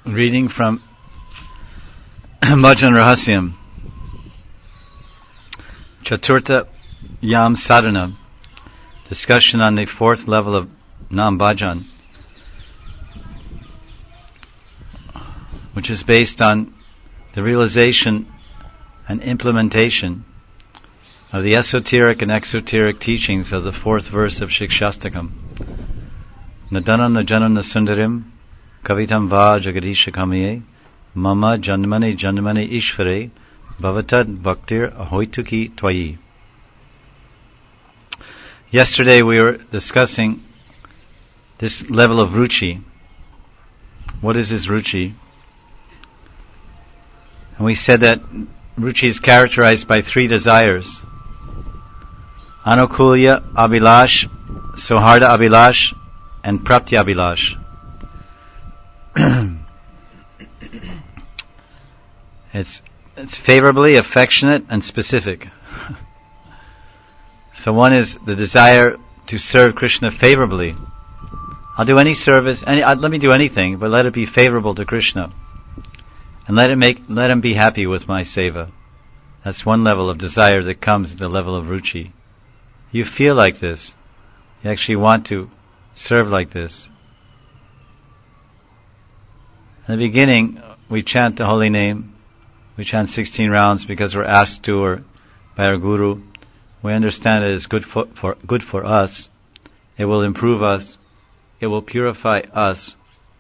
Reading from Bhajan Rahasyam, Chaturtha Yam Sadhana, discussion on the fourth level of Nam Bhajan, which is based on the realization and implementation of the esoteric and exoteric teachings of the fourth verse of Shikshastakam. Nadana Najanana Sundarim Kavitam va Jagadisha Kamiye Mama Janmani Janmani Ishvare Bhavatad Bhaktir Ahoituki Twayi. Yesterday we were discussing this level of ruchi. What is this ruchi? And we said that ruchi is characterized by three desires: Anukulya Abhilash, Soharda Abhilash, and Prapti Abhilash. It's favorably, affectionate, and specific. So one is the desire to serve Krishna favorably. I'll do any service, let me do anything, but let it be favorable to Krishna, and let him be happy with my seva. That's one level of desire that comes at the level of ruchi. You feel like this. You actually want to serve like this. In the beginning, we chant the holy name. We chant 16 rounds because we're asked to, or by our guru. We understand it is good for us. It will improve us. It will purify us.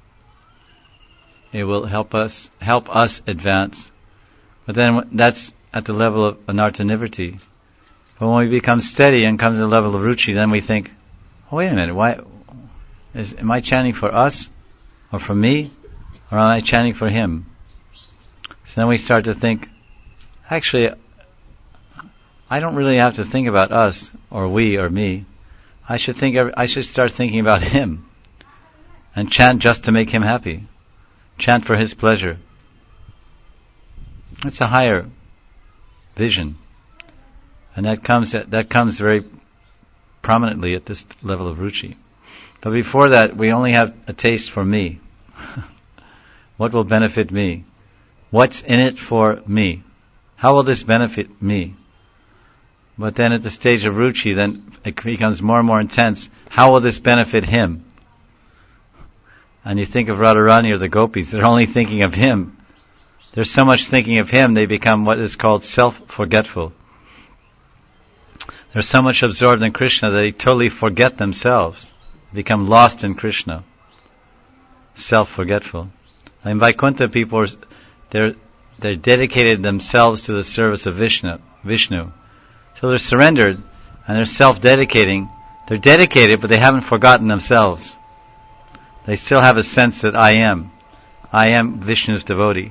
It will help us advance. But then that's at the level of anartha nivritti. But when we become steady and come to the level of ruchi, then we think, oh, wait a minute, am I chanting for us, or for me, or am I chanting for him? So then we start to think, actually, I don't really have to think about us, or we, or me. I should start thinking about him, and chant just to make him happy. Chant for his pleasure. It's a higher vision. And that comes very prominently at this level of ruchi. But before that, we only have a taste for me. What will benefit me? What's in it for me? How will this benefit me? But then at the stage of ruchi, then it becomes more and more intense. How will this benefit him? And you think of Radharani or the gopis, they're only thinking of him. There's so much thinking of him, they become what is called self-forgetful. They're so much absorbed in Krishna that they totally forget themselves. They become lost in Krishna. Self-forgetful. In Vaikuntha, people they're dedicated themselves to the service of Vishnu. So they're surrendered and they're self-dedicating. They're dedicated, but they haven't forgotten themselves. They still have a sense that I am Vishnu's devotee.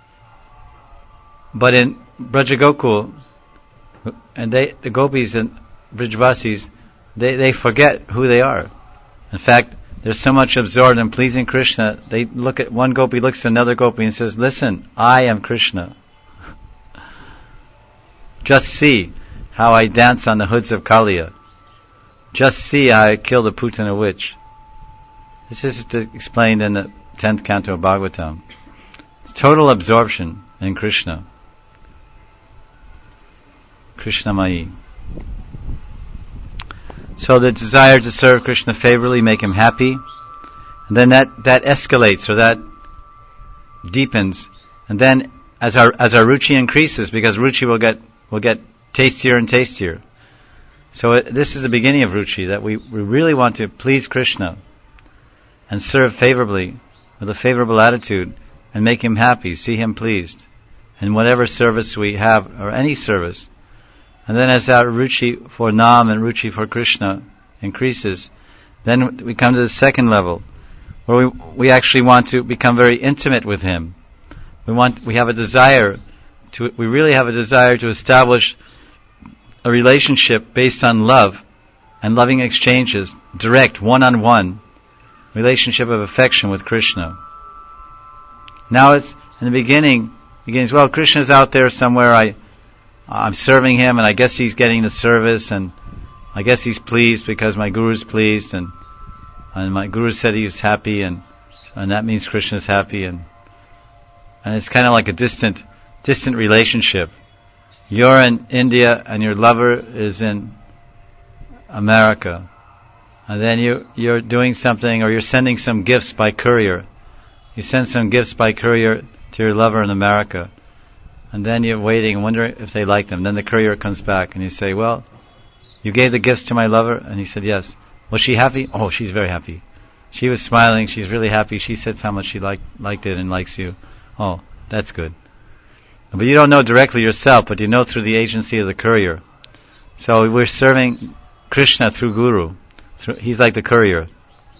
But in Brajagokul, and the gopis and Brijvasis, they forget who they are. In fact, they're so much absorbed in pleasing Krishna, one gopi looks at another gopi and says, listen, I am Krishna. Just see how I dance on the hoods of Kaliya. Just see how I kill the Putana witch. This is explained in the 10th canto of Bhagavatam. It's total absorption in Krishna. Krishnamai. So the desire to serve Krishna favorably, make him happy, and then that escalates, or that deepens, and then as our ruchi increases, because ruchi will get tastier and tastier. So this is the beginning of ruchi, that we really want to please Krishna and serve favorably with a favorable attitude and make him happy, see him pleased in whatever service we have, or any service. And then as our ruchi for Nam and ruchi for Krishna increases, then we come to the second level, where we actually want to become very intimate with him. We really have a desire to establish a relationship based on love and loving exchanges, direct, one-on-one relationship of affection with Krishna. Now it's, in the beginning, well, Krishna's out there somewhere, I'm serving him, and I guess he's getting the service, and I guess he's pleased because my guru's pleased, and my guru said he was happy, and that means Krishna's happy, and and it's kind of like a distant relationship. You're in India and your lover is in America, and then you're doing something, or you're sending some gifts by courier. You send some gifts by courier to your lover in America, and then you're waiting and wondering if they like them. Then the courier comes back and you say, well, you gave the gifts to my lover? And he said, yes. Was she happy? Oh, she's very happy. She was smiling. She's really happy. She said how much she liked it and likes you. Oh, that's good. But you don't know directly yourself, but you know through the agency of the courier. So we're serving Krishna through Guru. He's like the courier.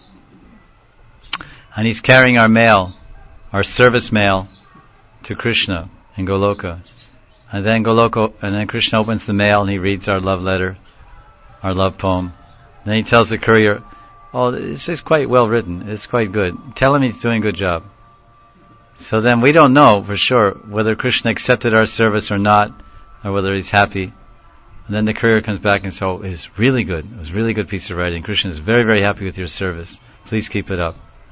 And he's carrying our mail, our service mail, to Krishna in Goloka. And then Krishna opens the mail and he reads our love letter, our love poem. Then he tells the courier, oh, this is quite well written. It's quite good. Tell him he's doing a good job. So then we don't know for sure whether Krishna accepted our service or not, or whether he's happy. And then the courier comes back and says, oh, it's really good. It was a really good piece of writing. Krishna is very, very happy with your service. Please keep it up.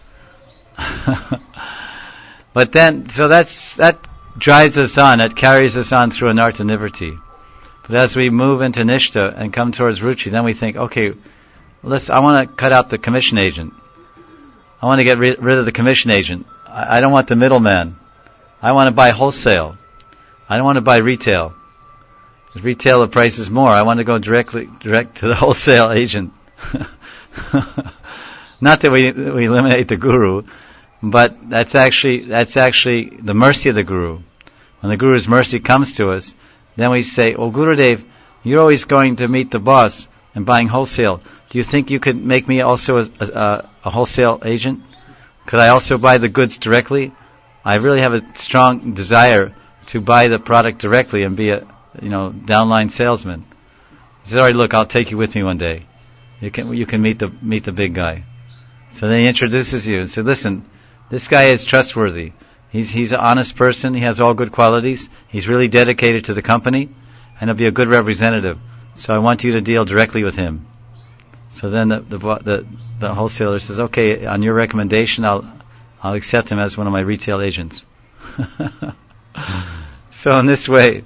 But then, so that drives us on, that carries us on through Anartha Nivritti. But as we move into Nishta and come towards Ruchi, then we think, okay, I want to cut out the commission agent. I want to get rid of the commission agent. I don't want the middleman. I want to buy wholesale. I don't want to buy retail. With retail, the price is more. I want to go direct to the wholesale agent. Not that we eliminate the guru, but that's actually the mercy of the guru. When the guru's mercy comes to us, then we say, oh, Gurudev, you're always going to meet the boss and buying wholesale. Do you think you could make me also a wholesale agent? Could I also buy the goods directly? I really have a strong desire to buy the product directly and be a downline salesman. He said, all right, look, I'll take you with me one day. You can meet the big guy. So then he introduces you and said, listen, this guy is trustworthy. He's an honest person. He has all good qualities. He's really dedicated to the company, and he'll be a good representative. So I want you to deal directly with him. So then the wholesaler says, okay, on your recommendation, I'll accept him as one of my retail agents. So in this way,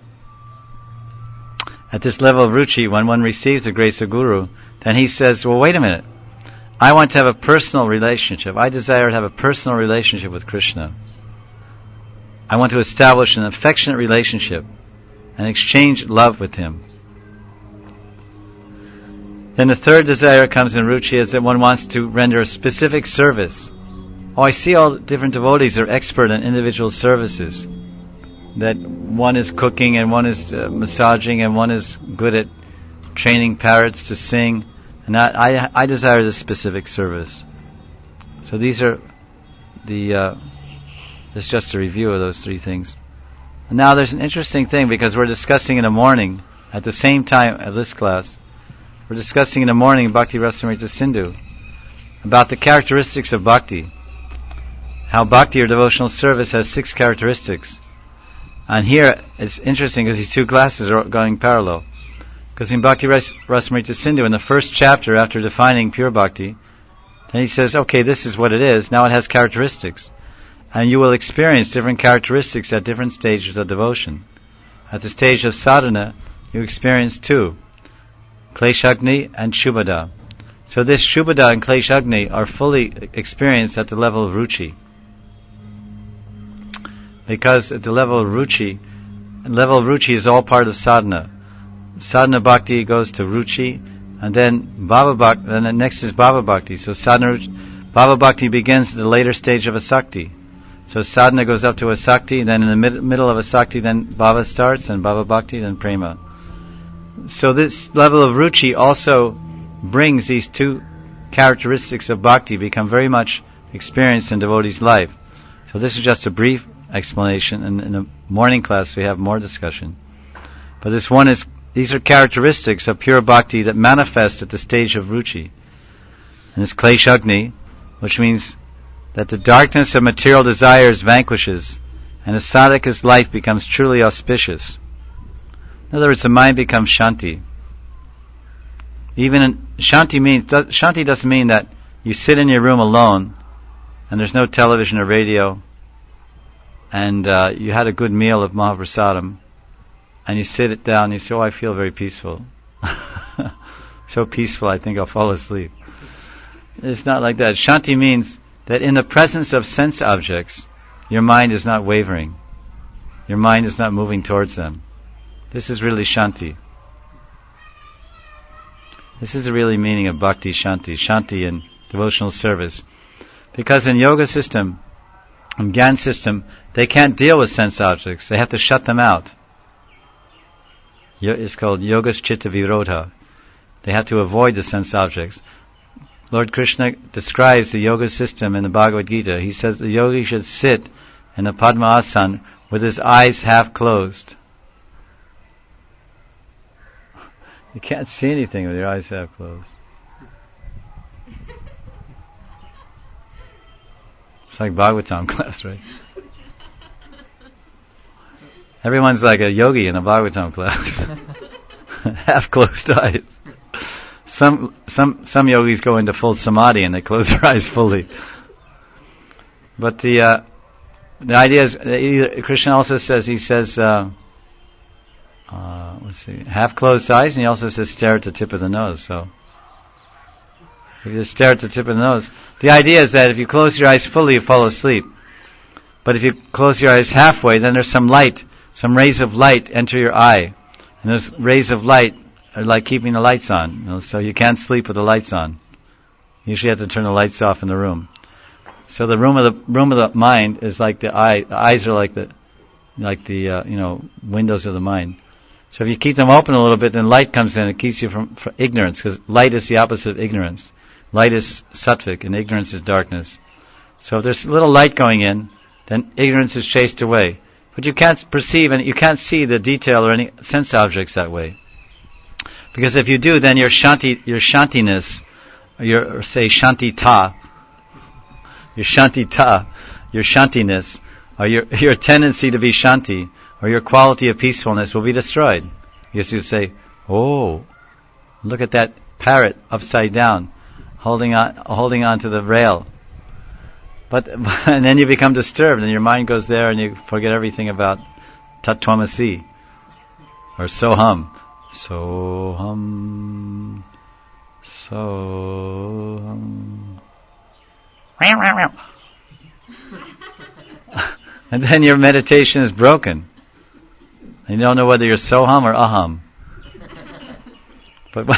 at this level of ruchi, when one receives the grace of Guru, then he says, well, wait a minute. I want to have a personal relationship. I desire to have a personal relationship with Krishna. I want to establish an affectionate relationship and exchange love with him. Then the third desire comes in ruchi is that one wants to render a specific service. Oh, I see all the different devotees are expert in individual services. That one is cooking and one is massaging and one is good at training parrots to sing. And I desire this specific service. So these are this is just a review of those three things. And now there's an interesting thing, because we're discussing in the morning, at the same time of this class, we're discussing in the morning Bhakti Rasamrita Sindhu about the characteristics of bhakti. How bhakti or devotional service has 6 characteristics. And here it's interesting because these two classes are going parallel. Because in Bhakti Rasamrita Sindhu, in the first chapter after defining pure bhakti, then he says, okay, this is what it is. Now it has characteristics. And you will experience different characteristics at different stages of devotion. At the stage of sadhana, you experience 2, Kleshagni and Shubhada. So this Shubhada and Kleshagni are fully experienced at the level of ruchi. Because at the level of ruchi is all part of sadhana. Sadhana bhakti goes to ruchi, and then bhava bhakti, and then next is bhava bhakti. So sadhana, bhava bhakti begins at the later stage of asakti. So sadhana goes up to asakti, then in the middle of asakti, then bhava starts, and bhava bhakti, then prema. So this level of ruchi also brings these 2 characteristics of bhakti become very much experienced in devotee's life. So this is just a brief explanation, and in the morning class we have more discussion. But these are characteristics of pure bhakti that manifest at the stage of ruchi. And it's kleshagni, which means that the darkness of material desires vanquishes, and a sadhaka's life becomes truly auspicious. In other words, the mind becomes shanti. Shanti doesn't mean that you sit in your room alone, and there's no television or radio, and you had a good meal of Mahaprasadam, and you sit it down and you say, oh, I feel very peaceful. So peaceful, I think I'll fall asleep. It's not like that. Shanti means that in the presence of sense objects, your mind is not wavering. Your mind is not moving towards them. This is really Shanti. This is the really meaning of Bhakti Shanti. Shanti in devotional service. Because in yoga system, in Gyan system, they can't deal with sense objects. They have to shut them out. It's called Yogas Chitta Virodha. They have to avoid the sense objects. Lord Krishna describes the yoga system in the Bhagavad Gita. He says the yogi should sit in the Padma Asana with his eyes half closed. You can't see anything with your eyes half closed. It's like Bhagavatam class, right? Everyone's like a yogi in a Bhagavatam class. Half closed eyes. Some yogis go into full samadhi and they close their eyes fully. But the idea is, Krishna also says, half closed eyes, and he also says stare at the tip of the nose. So if you just stare at the tip of the nose, the idea is that if you close your eyes fully, you fall asleep. But if you close your eyes halfway, then there's some light, some rays of light enter your eye, and those rays of light are like keeping the lights on. So you can't sleep with the lights on. You usually have to turn the lights off in the room. So the room of the mind is like the eye. The eyes are like the windows of the mind. So if you keep them open a little bit, then light comes in. It keeps you from ignorance, because light is the opposite of ignorance. Light is sattvic, and ignorance is darkness. So if there's a little light going in, then ignorance is chased away. But you can't perceive and you can't see the detail or any sense objects that way. Because if you do, then your shantiness, your shantita, your shantiness, or your tendency to be shanti, or your quality of peacefulness will be destroyed. Because you say, oh, look at that parrot upside down, holding on to the rail. And then you become disturbed, and your mind goes there, and you forget everything about Tat Tvamasi, or Soham. Soham. And then your meditation is broken. And you don't know whether you're Soham or Aham. But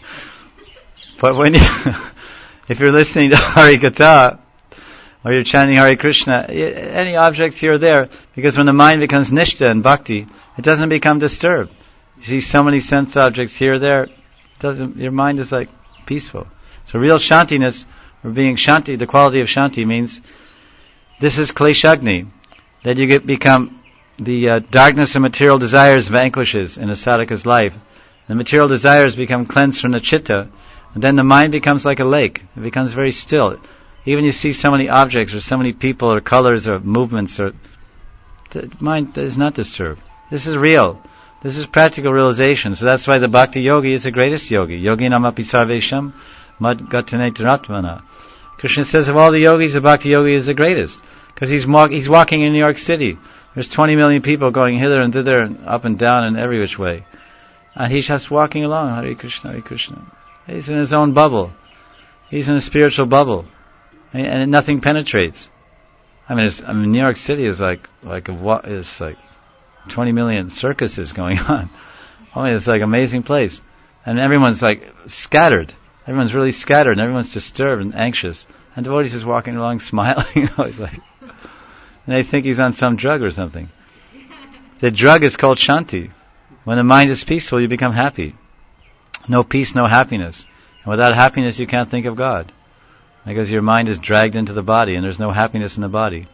when if you're listening to Hari Katha, or you're chanting Hare Krishna, any objects here or there, because when the mind becomes nishta and bhakti, it doesn't become disturbed. You see so many sense objects here or there, your mind is like peaceful. So real shantiness, or being shanti, the quality of shanti means, this is kleshagni, that you become, the darkness of material desires vanquishes in a sadhaka's life. The material desires become cleansed from the chitta, and then the mind becomes like a lake. It becomes very still. Even you see so many objects, or so many people, or colors, or movements, or the mind is not disturbed. This is real. This is practical realization. So that's why the Bhakti Yogi is the greatest yogi. Yoginam api sarvesham mad gatane taratmana. Krishna says of all the yogis, the Bhakti Yogi is the greatest. Because he's walking in New York City. There's 20 million people going hither and thither, and up and down, and every which way. And he's just walking along, Hare Krishna, Hare Krishna. He's in his own bubble. He's in a spiritual bubble. And nothing penetrates. New York City is it's like 20 million circuses going on. It's like an amazing place. And everyone's like scattered. Everyone's really scattered, and everyone's disturbed and anxious. And devotees is walking along smiling. And they think he's on some drug or something. The drug is called shanti. When the mind is peaceful, you become happy. No peace, no happiness. And without happiness, you can't think of God. Because your mind is dragged into the body, and there's no happiness in the body.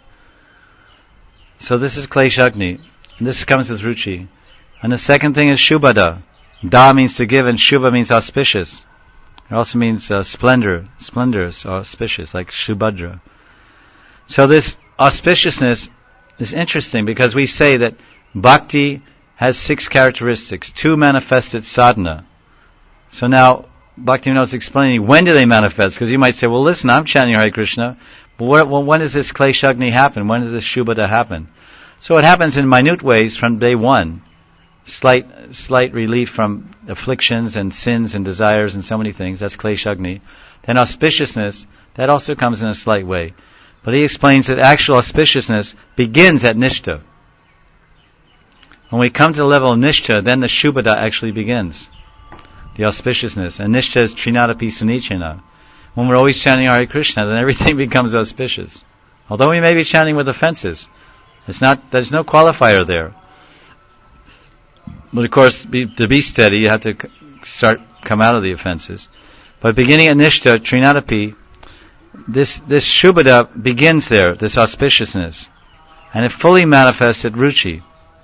So this is kleshagni. And this comes with ruchi. And the second thing is shubhada. Da means to give, and shubha means auspicious. It also means splendor. Splendor is auspicious, like Shubhadra. So this auspiciousness is interesting, because we say that bhakti has 6 characteristics. 2 manifested sadhana. So now, Bhaktivinoda is explaining, when do they manifest? Because you might say, well listen, I'm chanting Hare Krishna, but when does this kleshagni happen? When does this shubhada happen? So it happens in minute ways from day one. Slight relief from afflictions and sins and desires and so many things. That's Kleshagni. Then auspiciousness, that also comes in a slight way. But he explains that actual auspiciousness begins at Nishtha. When we come to the level of Nishtha, then the Shubhada actually begins. The auspiciousness. And Nishtha is Trinadapi Sunichena. When we're always chanting Hare Krishna, then everything becomes auspicious. Although we may be chanting with offenses. There's no qualifier there. But of course, to be steady, you have to come out of the offenses. But beginning at Nishtha, Trinadapi, this Shubhada begins there, this auspiciousness. And it fully manifests at Ruchi.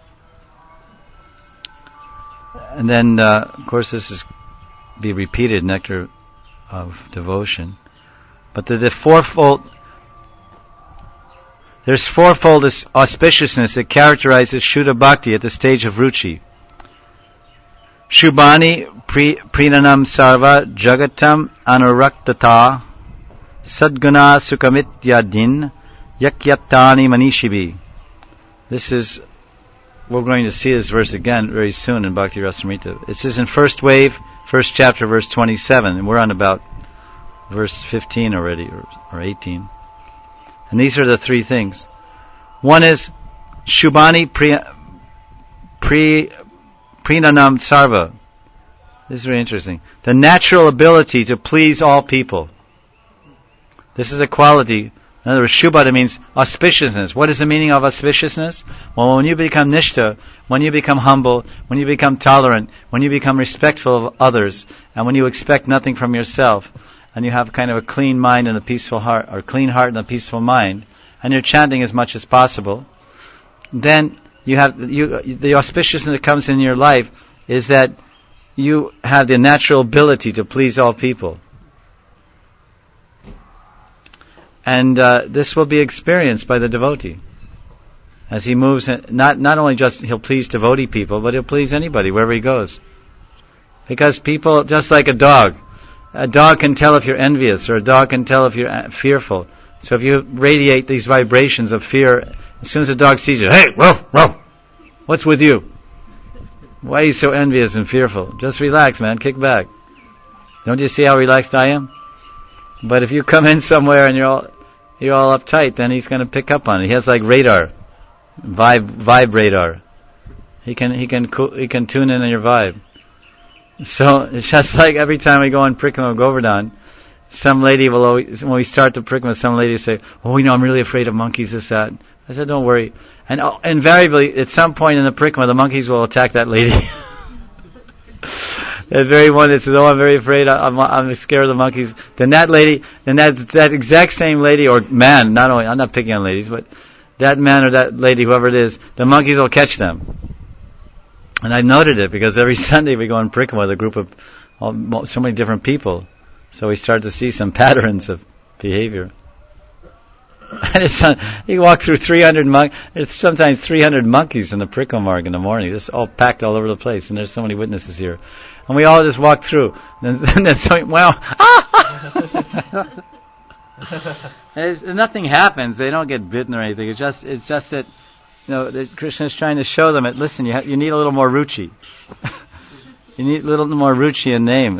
And then, of course, this is be repeated, nectar of devotion. But there's fourfold auspiciousness that characterizes Shuddha Bhakti at the stage of Ruchi. Shubhani Prinanam Sarva Jagatam Anuraktata Sadguna Sukamityadin Yakyaptani Manishibi. This is, we're going to see this verse again very soon in Bhakti Rasamrita. This is in first wave, first chapter, verse 27, and we're on about verse 15 already, or 18. And these are the three things. One is Shubhani Prinanam Sarva. This is very interesting. The natural ability to please all people. This is a quality. In other words, Shubhada means auspiciousness. What is the meaning of auspiciousness? Well, when you become Nishtha, when you become humble, when you become tolerant, when you become respectful of others, and when you expect nothing from yourself, and you have kind of a clean mind and a peaceful heart, or clean heart and a peaceful mind, and you're chanting as much as possible, then the auspiciousness that comes in your life is that you have the natural ability to please all people. And this will be experienced by the devotee. As he moves, not only just he'll please devotee people, but he'll please anybody, wherever he goes. Because people, just like a dog can tell if you're envious, or a dog can tell if you're fearful. So if you radiate these vibrations of fear, as soon as the dog sees you, hey, whoa, what's with you? Why are you so envious and fearful? Just relax, man, kick back. Don't you see how relaxed I am? But if you come in somewhere and you're all uptight, then he's going to pick up on it. He has like radar, vibe radar. He can tune in on your vibe. So it's just like every time we go on Prikrama Govardhan, some lady will always, when we start the Prikrama, some lady will say, "Oh, I'm really afraid of monkeys." This, that. I said, "Don't worry." And invariably, at some point in the Prikrama, the monkeys will attack that lady. That very one that says, "Oh, I'm very afraid. I'm scared of the monkeys." Then that lady, that exact same lady or man, not only, I'm not picking on ladies, but that man or that lady, whoever it is, the monkeys will catch them. And I noted it because every Sunday we go in Prikrama with a group of so many different people. So we start to see some patterns of behavior. And you walk through 300 monkeys. There's sometimes 300 monkeys in the Prikrama marg in the morning, just all packed all over the place. And there's so many witnesses here. And we all just walk through. And then nothing happens. They don't get bitten or anything. It's just that, that Krishna is trying to show them that, listen, you need a little more ruchi. You need a little more ruchi in name,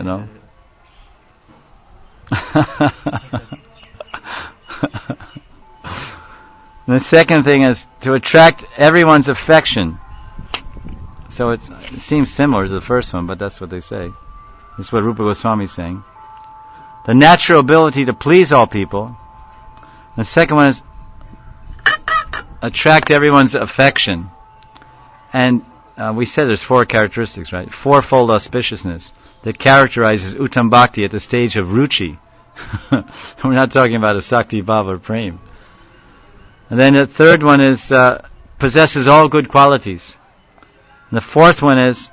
And the second thing is to attract everyone's affection. So it seems similar to the first one, but that's what they say. This is what Rupa Goswami is saying. The natural ability to please all people. The second one is attract everyone's affection. And we said there's 4 characteristics, right? Fourfold auspiciousness that characterizes Uttam Bhakti at the stage of Ruchi. We're not talking about a Sakti Bhava or Prem. And then the third one is possesses all good qualities. And the fourth one is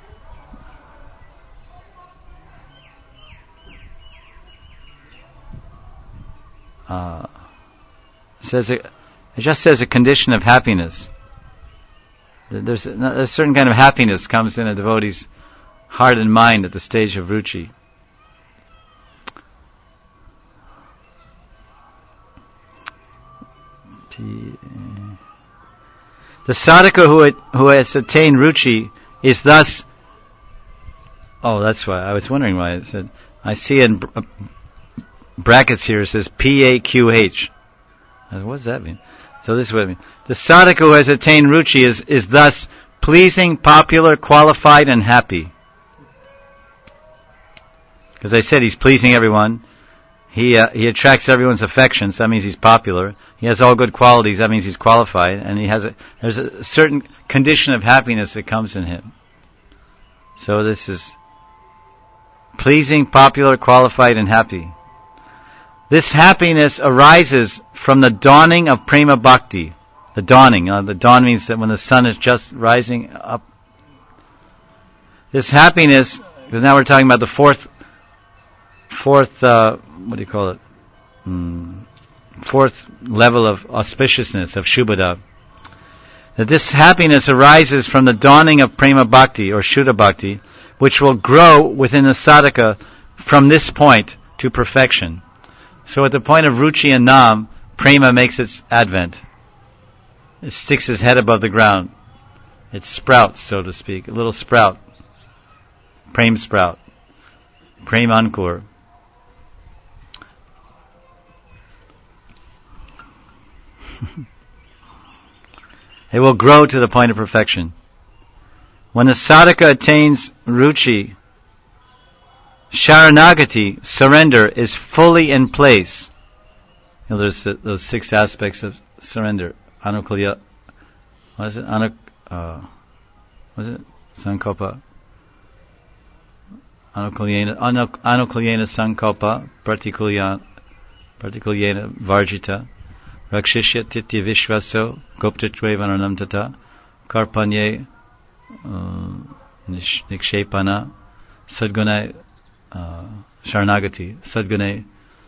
it just says a condition of happiness. There's a certain kind of happiness comes in a devotee's heart and mind at the stage of Ruchi. The sadhaka who has attained ruchi is thus... Oh, that's why. I was wondering why it said... I see in brackets here it says P-A-Q-H. What does that mean? So this is what it means. The sadhaka who has attained ruchi is thus pleasing, popular, qualified, and happy. Because I said he's pleasing everyone. He attracts everyone's affections. That means he's popular. He has all good qualities. That means he's qualified. And there's a certain condition of happiness that comes in him. So this is pleasing, popular, qualified, and happy. This happiness arises from the dawning of prema bhakti. The dawning. The dawn means that when the sun is just rising up. This happiness, because now we're talking about the fourth, what do you call it? Fourth level of auspiciousness, of Shubhada. That this happiness arises from the dawning of prema bhakti, or Shuddha bhakti, which will grow within the sadhaka from this point to perfection. So at the point of ruchi and nam, prema makes its advent. It sticks its head above the ground. It sprouts, so to speak, a little sprout. Prem sprout. Prem ankur. It will grow to the point of perfection. When the sadhaka attains ruchi, sharanagati, surrender, is fully in place. You know, there's those 6 aspects of surrender. Anukulya, what is it? What is it? Sankalpa. Anukulyena sankalpa, partikulyena varjita, rakshishya titya vishvaso, goptatve vananam tata, karpanye nikshepana, sadgune sharanagati, sadgune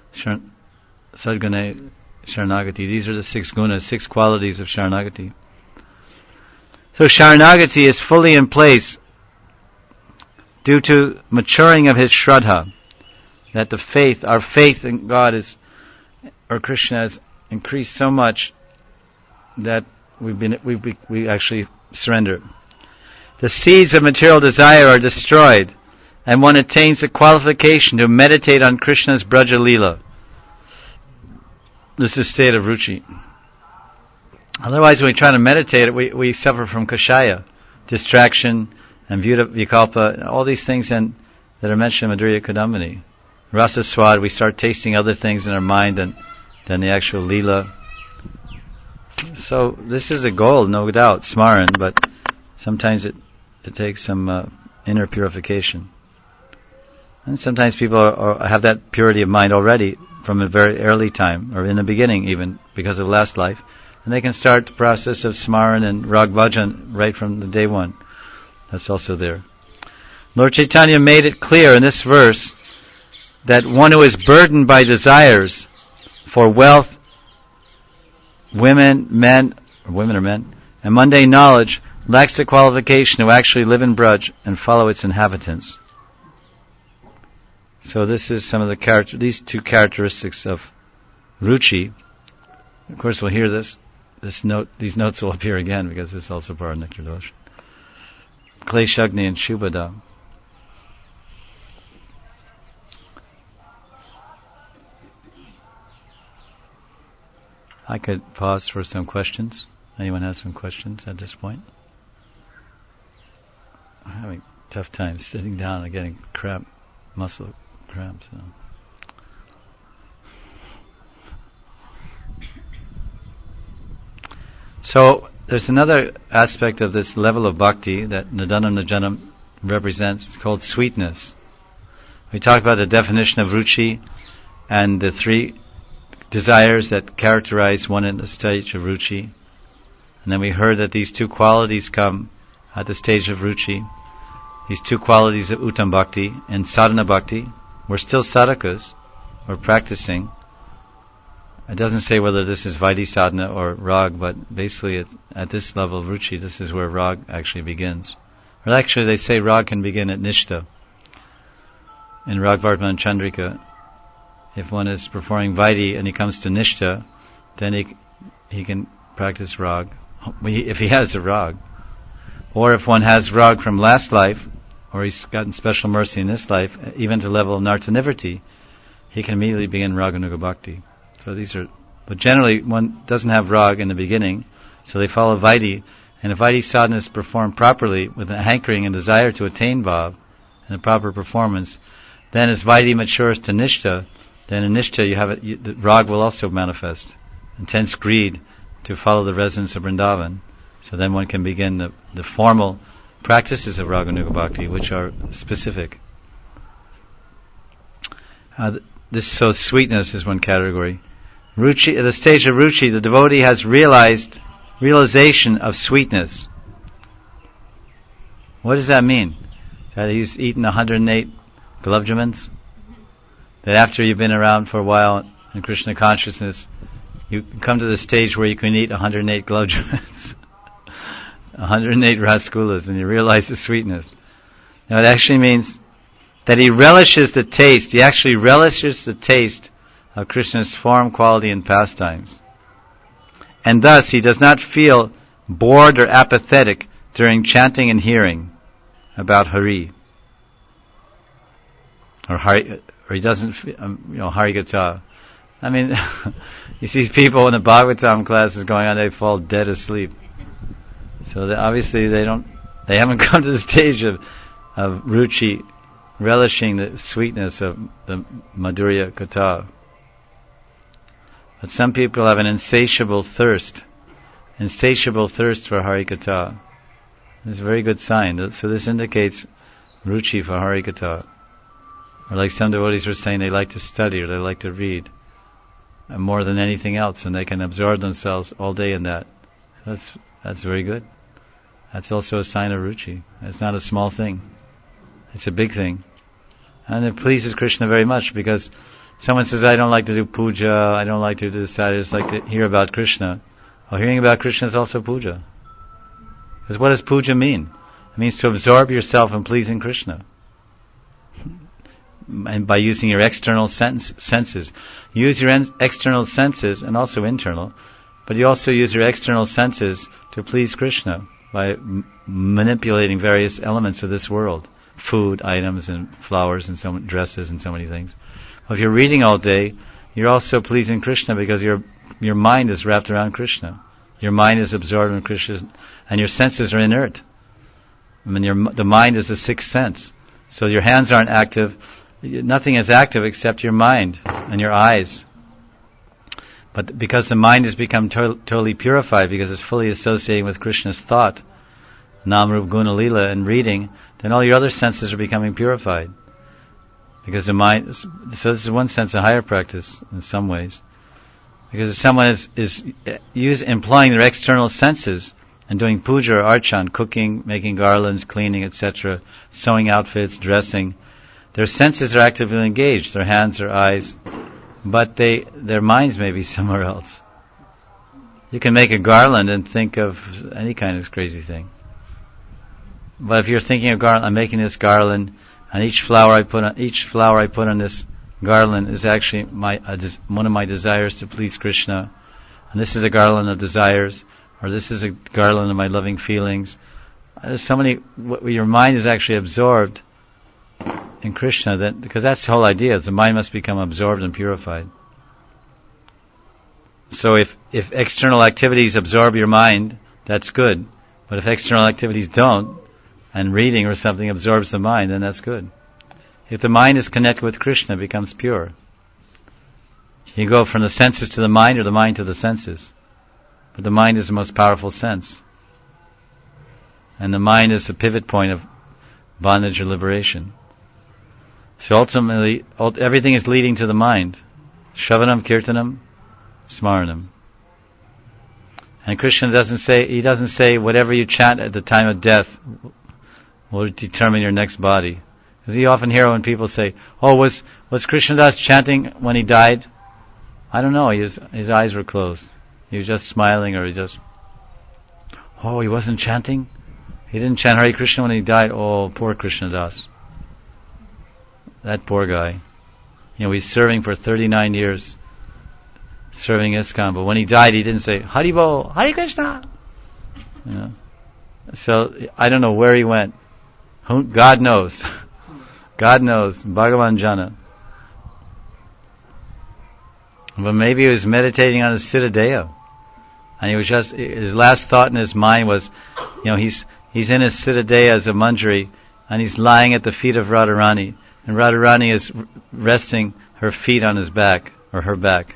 sharanagati. These are the 6 gunas, 6 qualities of sharanagati. So sharanagati is fully in place due to maturing of his shraddha, that our faith in God or Krishna has increased so much that we actually surrender. The seeds of material desire are destroyed, and one attains the qualification to meditate on Krishna's Braja Leela. This is the state of ruchi. Otherwise, when we try to meditate, we suffer from kashaya, distraction, and vikalpa, all these things that are mentioned in Madhurya Kadambini. Rasa swad, we start tasting other things in our mind than the actual leela. So this is a goal, no doubt, smaran, but sometimes it takes some inner purification. And sometimes people have that purity of mind already from a very early time, or in the beginning even, because of last life. And they can start the process of smaran and rag bhajan right from the day one. That's also there. Lord Chaitanya made it clear in this verse that one who is burdened by desires for wealth, women or men, and mundane knowledge lacks the qualification to actually live in Braj and follow its inhabitants. So this is some of these 2 characteristics of ruchi. Of course, we'll hear these notes will appear again because this is also part of Nectar Dosha. Kleshagni and Shubhada. I could pause for some questions. Anyone has some questions at this point? I'm having a tough time sitting down and getting muscle cramps. So there's another aspect of this level of bhakti that Nadanam Najanam represents, called sweetness. We talked about the definition of ruchi and the 3 desires that characterize one in the stage of ruchi. And then we heard that these 2 qualities come at the stage of ruchi. These 2 qualities of uttam bhakti and sadhana bhakti. We're still sadhakas. We're practicing. It doesn't say whether this is Vaidhi sadhana or rag, but basically at this level of ruchi, this is where rag actually begins. Or actually they say rag can begin at nishta. In Rag Vartman Chandrika, if one is performing Vaidhi and he comes to nishta, then he can practice rag. if he has a rag. Or if one has rag from last life, or he's gotten special mercy in this life, even to the level of Nartanivriti, he can immediately begin Raganuga Bhakti. So these are, but generally one doesn't have rag in the beginning, so they follow Vaidhi, and if Vaidhi sadhana is performed properly with a hankering and desire to attain Bhav and a proper performance, then as Vaidhi matures to Nishtha, then in Nishtha the rag will also manifest. Intense greed to follow the residence of Vrindavan. So then one can begin the formal practices of Raganuga Bhakti, which are specific. So sweetness is one category. Ruchi, at the stage of Ruchi, the devotee has realization of sweetness. What does that mean? That he's eaten 108 gulab jamans? That after you've been around for a while in Krishna consciousness, you come to the stage where you can eat 108 gulab jamans, 108 rasgullas, and you realize the sweetness. Now it actually means that he relishes the taste. He actually relishes the taste of Krishna's form, quality, and pastimes. And thus he does not feel bored or apathetic during chanting and hearing about Hari. Or he doesn't feel, Harikatha. I mean, you see people in the Bhagavatam classes going on, they fall dead asleep. So obviously they haven't come to the stage of Ruchi, relishing the sweetness of the Madhurya Katha. But some people have an insatiable thirst for Harikatha. It's a very good sign. So this indicates Ruchi for Harikatha. Or like some devotees were saying, they like to study or they like to read more than anything else, and they can absorb themselves all day in that. That's very good. That's also a sign of Ruchi. It's not a small thing. It's a big thing. And it pleases Krishna very much, because someone says, I don't like to do puja, I don't like to do this, I just like to hear about Krishna. Well, hearing about Krishna is also puja. Because what does puja mean? It means to absorb yourself in pleasing Krishna. And by using your external senses. Use your external senses, and also internal, but you also use your external senses to please Krishna by manipulating various elements of this world. Food, items, and flowers, and dresses, and so many things. Well, if you're reading all day, you're also pleasing Krishna, because your mind is wrapped around Krishna. Your mind is absorbed in Krishna, and your senses are inert. I mean, the mind is the sixth sense. So your hands aren't active. Nothing is active except your mind and your eyes. But because the mind has become totally purified, because it's fully associating with Krishna's thought, Nam Rup Guna Lila, and reading, then all your other senses are becoming purified. Because the mind, so this is one sense of higher practice in some ways. Because if someone is employing their external senses and doing puja or archan, cooking, making garlands, cleaning, etc., sewing outfits, dressing, their senses are actively engaged, their hands, their eyes, but their minds may be somewhere else. You can make a garland and think of any kind of crazy thing. But if you're thinking of garland, I'm making this garland, and each flower I put on this garland is actually one of my desires to please Krishna, and this is a garland of desires, or this is a garland of my loving feelings. There's so many. Your mind is actually absorbed in Krishna, because that's the whole idea. The mind must become absorbed and purified. So if external activities absorb your mind, that's good. But if external activities don't, and reading or something absorbs the mind, then that's good. If the mind is connected with Krishna, it becomes pure. You go from the senses to the mind, or the mind to the senses. But the mind is the most powerful sense. And the mind is the pivot point of bondage or liberation. So ultimately, everything is leading to the mind. Shravanam, Kirtanam, Smaranam. And Krishna doesn't say whatever you chant at the time of death will determine your next body. Because you often hear when people say, was Krishnadas chanting when he died? I don't know, his eyes were closed. He was just smiling, or he wasn't chanting? He didn't chant Hare Krishna when he died? Oh, poor Krishnadas. That poor guy. He's serving for 39 years, serving ISKCON, but when he died, he didn't say, Haribol, Hare Krishna. You know? So I don't know where he went. God knows. God knows. Bhagavan Jana. But maybe he was meditating on his Siddhadeha. And he was just, his last thought in his mind was, he's in his Siddhadeha as a manjari, and he's lying at the feet of Radharani. And Radharani is resting her feet on his back, or her back.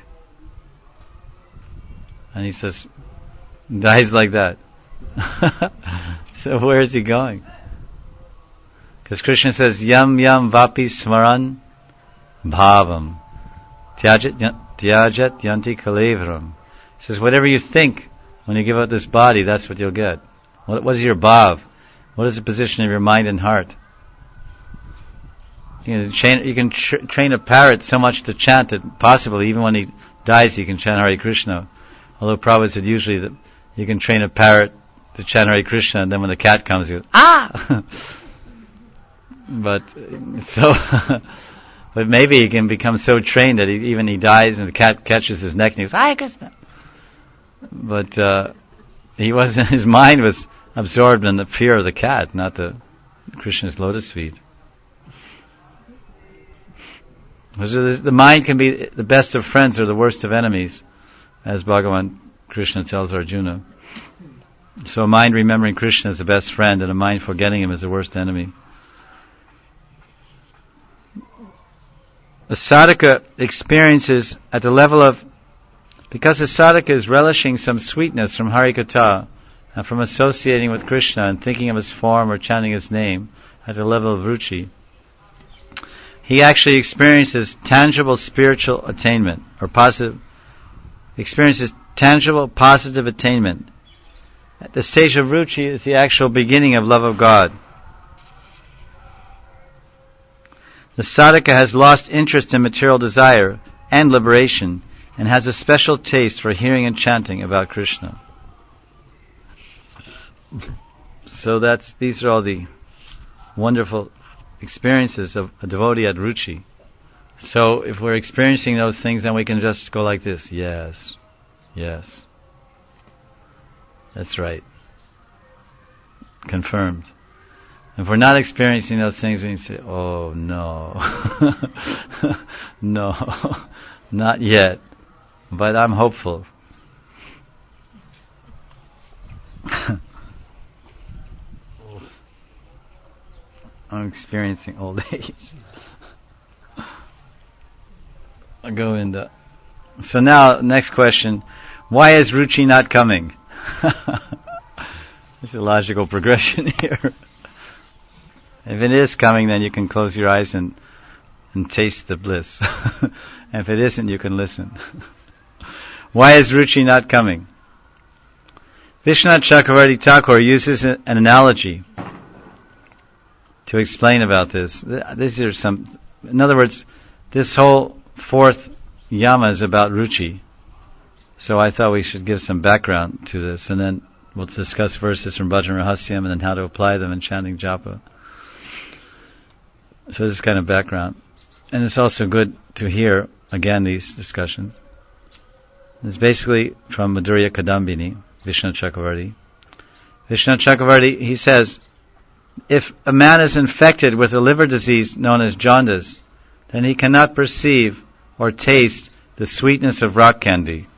And he says, dies like that. So where is he going? Because Krishna says, yam yam vapi smaran bhavam tyajat yanti kalevram. He says, whatever you think when you give up this body, that's what you'll get. What is your bhav? What is the position of your mind and heart? You can train a parrot so much to chant that possibly even when he dies he can chant Hare Krishna. Although Prabhupada said usually that you can train a parrot to chant Hare Krishna, and then when the cat comes he goes, ah! But maybe he can become so trained that he dies and the cat catches his neck and he goes, Hare Krishna! But his mind was absorbed in the fear of the cat, not the Krishna's lotus feet. So the mind can be the best of friends or the worst of enemies, as Bhagavan Krishna tells Arjuna. So a mind remembering Krishna is the best friend, and a mind forgetting him is the worst enemy. A sadhaka experiences at the level of, because the sadhaka is relishing some sweetness from Harikatha, and from associating with Krishna and thinking of his form or chanting his name at the level of ruchi, he actually experiences tangible spiritual attainment, or experiences tangible positive attainment. At the stage of ruchi is the actual beginning of love of God. The sadhaka has lost interest in material desire and liberation, and has a special taste for hearing and chanting about Krishna. So these are all the wonderful experiences of a devotee at ruchi. So if we're experiencing those things, then we can just go like this. Yes. Yes. That's right. Confirmed. If we're not experiencing those things, we can say, oh no. No. Not yet. But I'm hopeful. I'm experiencing old age. I'll go into. So now, next question. Why is ruchi not coming? It's a logical progression here. If it is coming, then you can close your eyes and taste the bliss. And if it isn't, you can listen. Why is ruchi not coming? Vishwanath Chakravarti Thakur uses an analogy to explain about this. In other words, this whole fourth yama is about ruchi. So I thought we should give some background to this, and then we'll discuss verses from Bhajan Rahasyam and then how to apply them in chanting japa. So this is kind of background. And it's also good to hear, again, these discussions. It's basically from Madhurya Kadambini, Vishnu Chakravarti. Vishnu Chakravarti, he says, if a man is infected with a liver disease known as jaundice, then he cannot perceive or taste the sweetness of rock candy.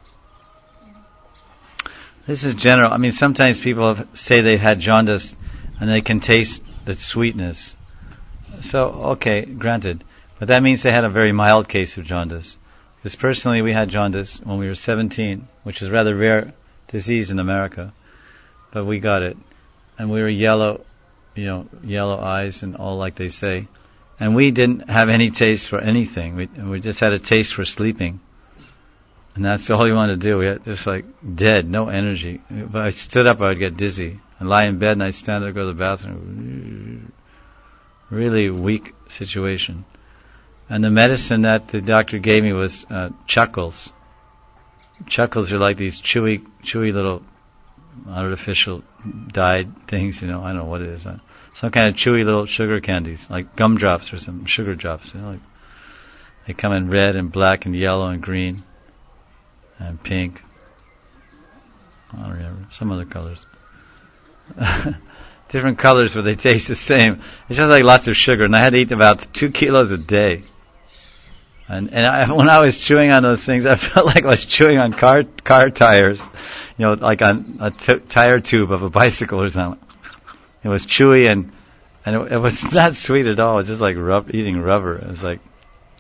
This is general. I mean, sometimes people say they had jaundice and they can taste the sweetness. So, okay, granted. But that means they had a very mild case of jaundice. Because personally we had jaundice when we were 17, which is a rather rare disease in America. But we got it. And we were yellow eyes and all like they say. And we didn't have any taste for anything. We just had a taste for sleeping. And that's all we wanted to do. We had just like dead, no energy. If I stood up, I would get dizzy. I'd lie in bed and I'd stand there, go to the bathroom. Really weak situation. And the medicine that the doctor gave me was chuckles. Chuckles are like these chewy little artificial dyed things, I don't know what it is. Some kind of chewy little sugar candies, like gumdrops or some sugar drops. Like they come in red and black and yellow and green and pink. I don't remember, some other colors. Different colors, but they taste the same. It's just like lots of sugar, and I had to eat about 2 kilos a day. And when I was chewing on those things, I felt like I was chewing on car tires, like on a tire tube of a bicycle or something. It was chewy and it was not sweet at all. It was just like eating rubber. It was like,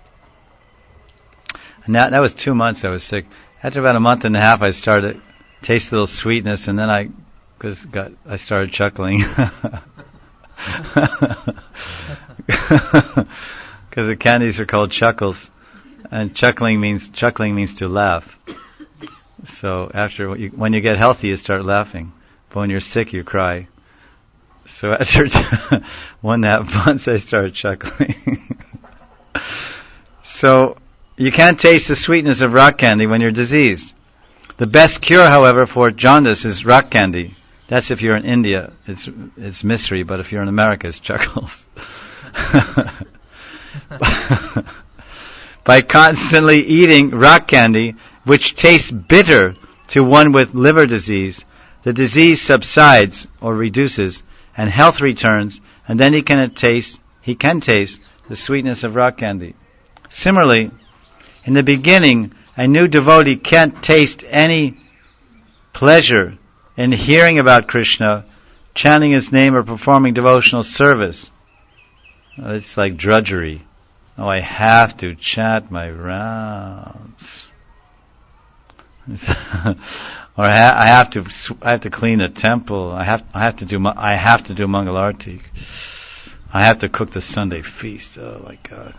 and that was 2 months I was sick. After about a month and a half, I started to taste a little sweetness, and then I started chuckling. Because the candies are called chuckles, and chuckling means to laugh. So when you get healthy, you start laughing, but when you're sick, you cry. So after 1.5 months, I started chuckling. So you can't taste the sweetness of rock candy when you're diseased. The best cure, however, for jaundice is rock candy. That's if you're in India, it's mystery, but if you're in America, it's chuckles. By constantly eating rock candy, which tastes bitter to one with liver disease, the disease subsides or reduces, and health returns, and then he can taste the sweetness of rock candy. Similarly, in the beginning, a new devotee can't taste any pleasure in hearing about Krishna, chanting his name, or performing devotional service. It's like drudgery. Oh, I have to chant my rounds. Or I have to clean a temple. I have to do Mangalarti. I have to cook the Sunday feast. Oh my God.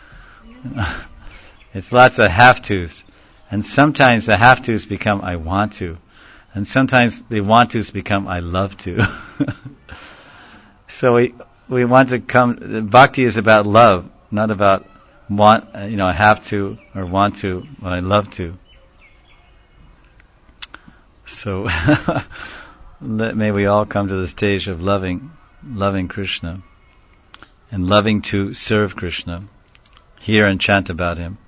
It's lots of have-tos. And sometimes the have-tos become I want to. And sometimes the want to's become I love to. So we want to come, bhakti is about love, not about want, I have to or want to, but I love to. So may we all come to the stage of loving Krishna and loving to serve Krishna, hear and chant about him.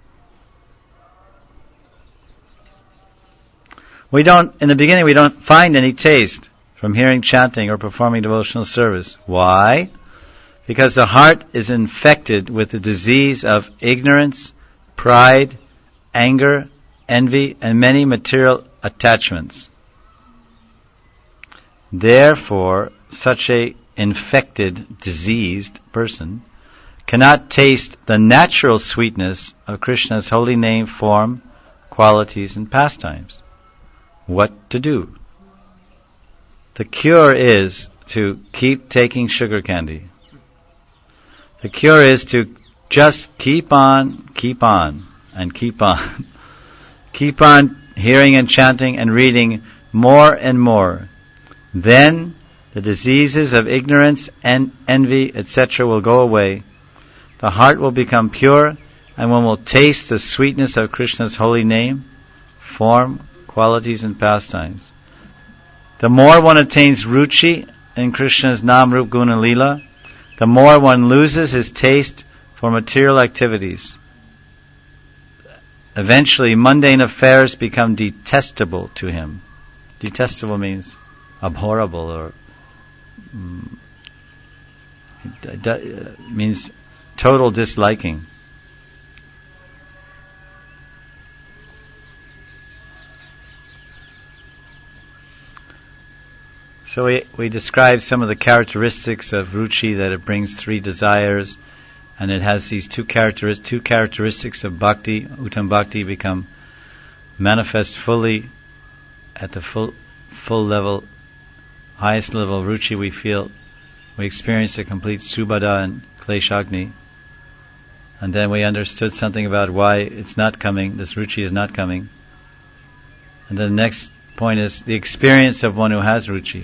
In the beginning we don't find any taste from hearing chanting or performing devotional service. Why? Because the heart is infected with the disease of ignorance, pride, anger, envy, and many material attachments. Therefore, such a infected, diseased person cannot taste the natural sweetness of Krishna's holy name, form, qualities, and pastimes. What to do? The cure is to keep taking sugar candy. The cure is to just keep on, and keep on. Keep on hearing and chanting and reading more and more. Then the diseases of ignorance and envy, etc. will go away. The heart will become pure, and one will taste the sweetness of Krishna's holy name, form, qualities, and pastimes. The more one attains ruchi in Krishna's Nam, Rup, Guna, Leela, the more one loses his taste for material activities. Eventually, mundane affairs become detestable to him. Detestable means abhorrible, or means total disliking. So we describe some of the characteristics of ruchi, that it brings 3 desires, and it has these two characteristics of bhakti. Uttam bhakti become manifest fully at the full level, highest level of ruchi. We experience a complete subhada and kleshagni, and then we understood something about why it's not coming. This ruchi is not coming. And then the next point is the experience of one who has ruchi,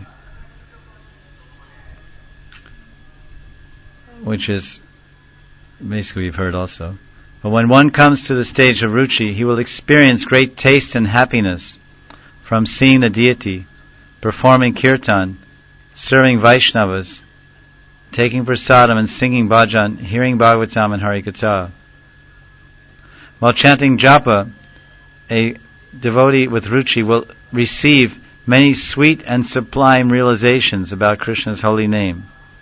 which is basically we've heard also. But when one comes to the stage of ruchi, he will experience great taste and happiness from seeing the deity, performing kirtan, serving Vaishnavas, taking prasadam and singing bhajan, hearing Bhagavatam and Harikatha. While chanting japa, a devotee with ruchi will receive many sweet and sublime realizations about Krishna's holy name.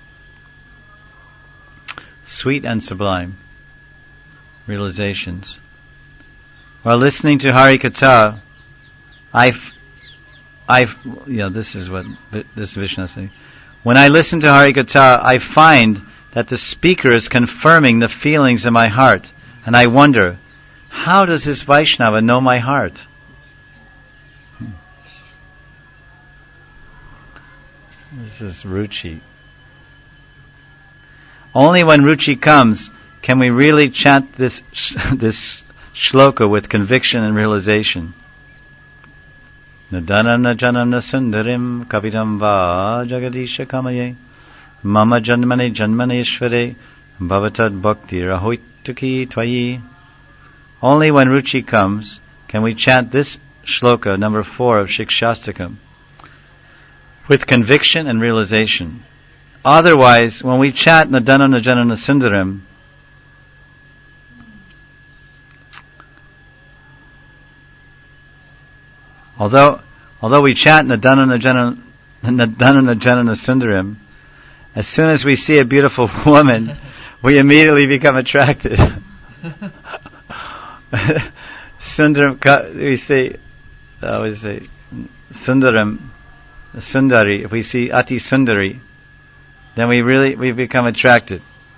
Sweet and sublime realizations. While listening to Hari Katha, this is Vishnu saying. When I listen to Hari Katha, I find that the speaker is confirming the feelings in my heart, and I wonder, how does this Vaishnava know my heart? This is Ruchi. Only when Ruchi comes can we really chant this shloka with conviction and realization. Nadanana janana sundarim kavidam va jagadisha kamaye mama janmane janmaneshvare bhavatad bhakti rahoituki twayi. Only when Ruchi comes can we chant this shloka, number 4 of Shikshastakam, with conviction and realization. Otherwise, when we chant Nadanana janana sundarim, although we chant Nadanana janana sundarim, as soon as we see a beautiful woman, we immediately become attracted. Sundaram, we say sundaram, sundari. If we see Ati Sundari, then we become attracted.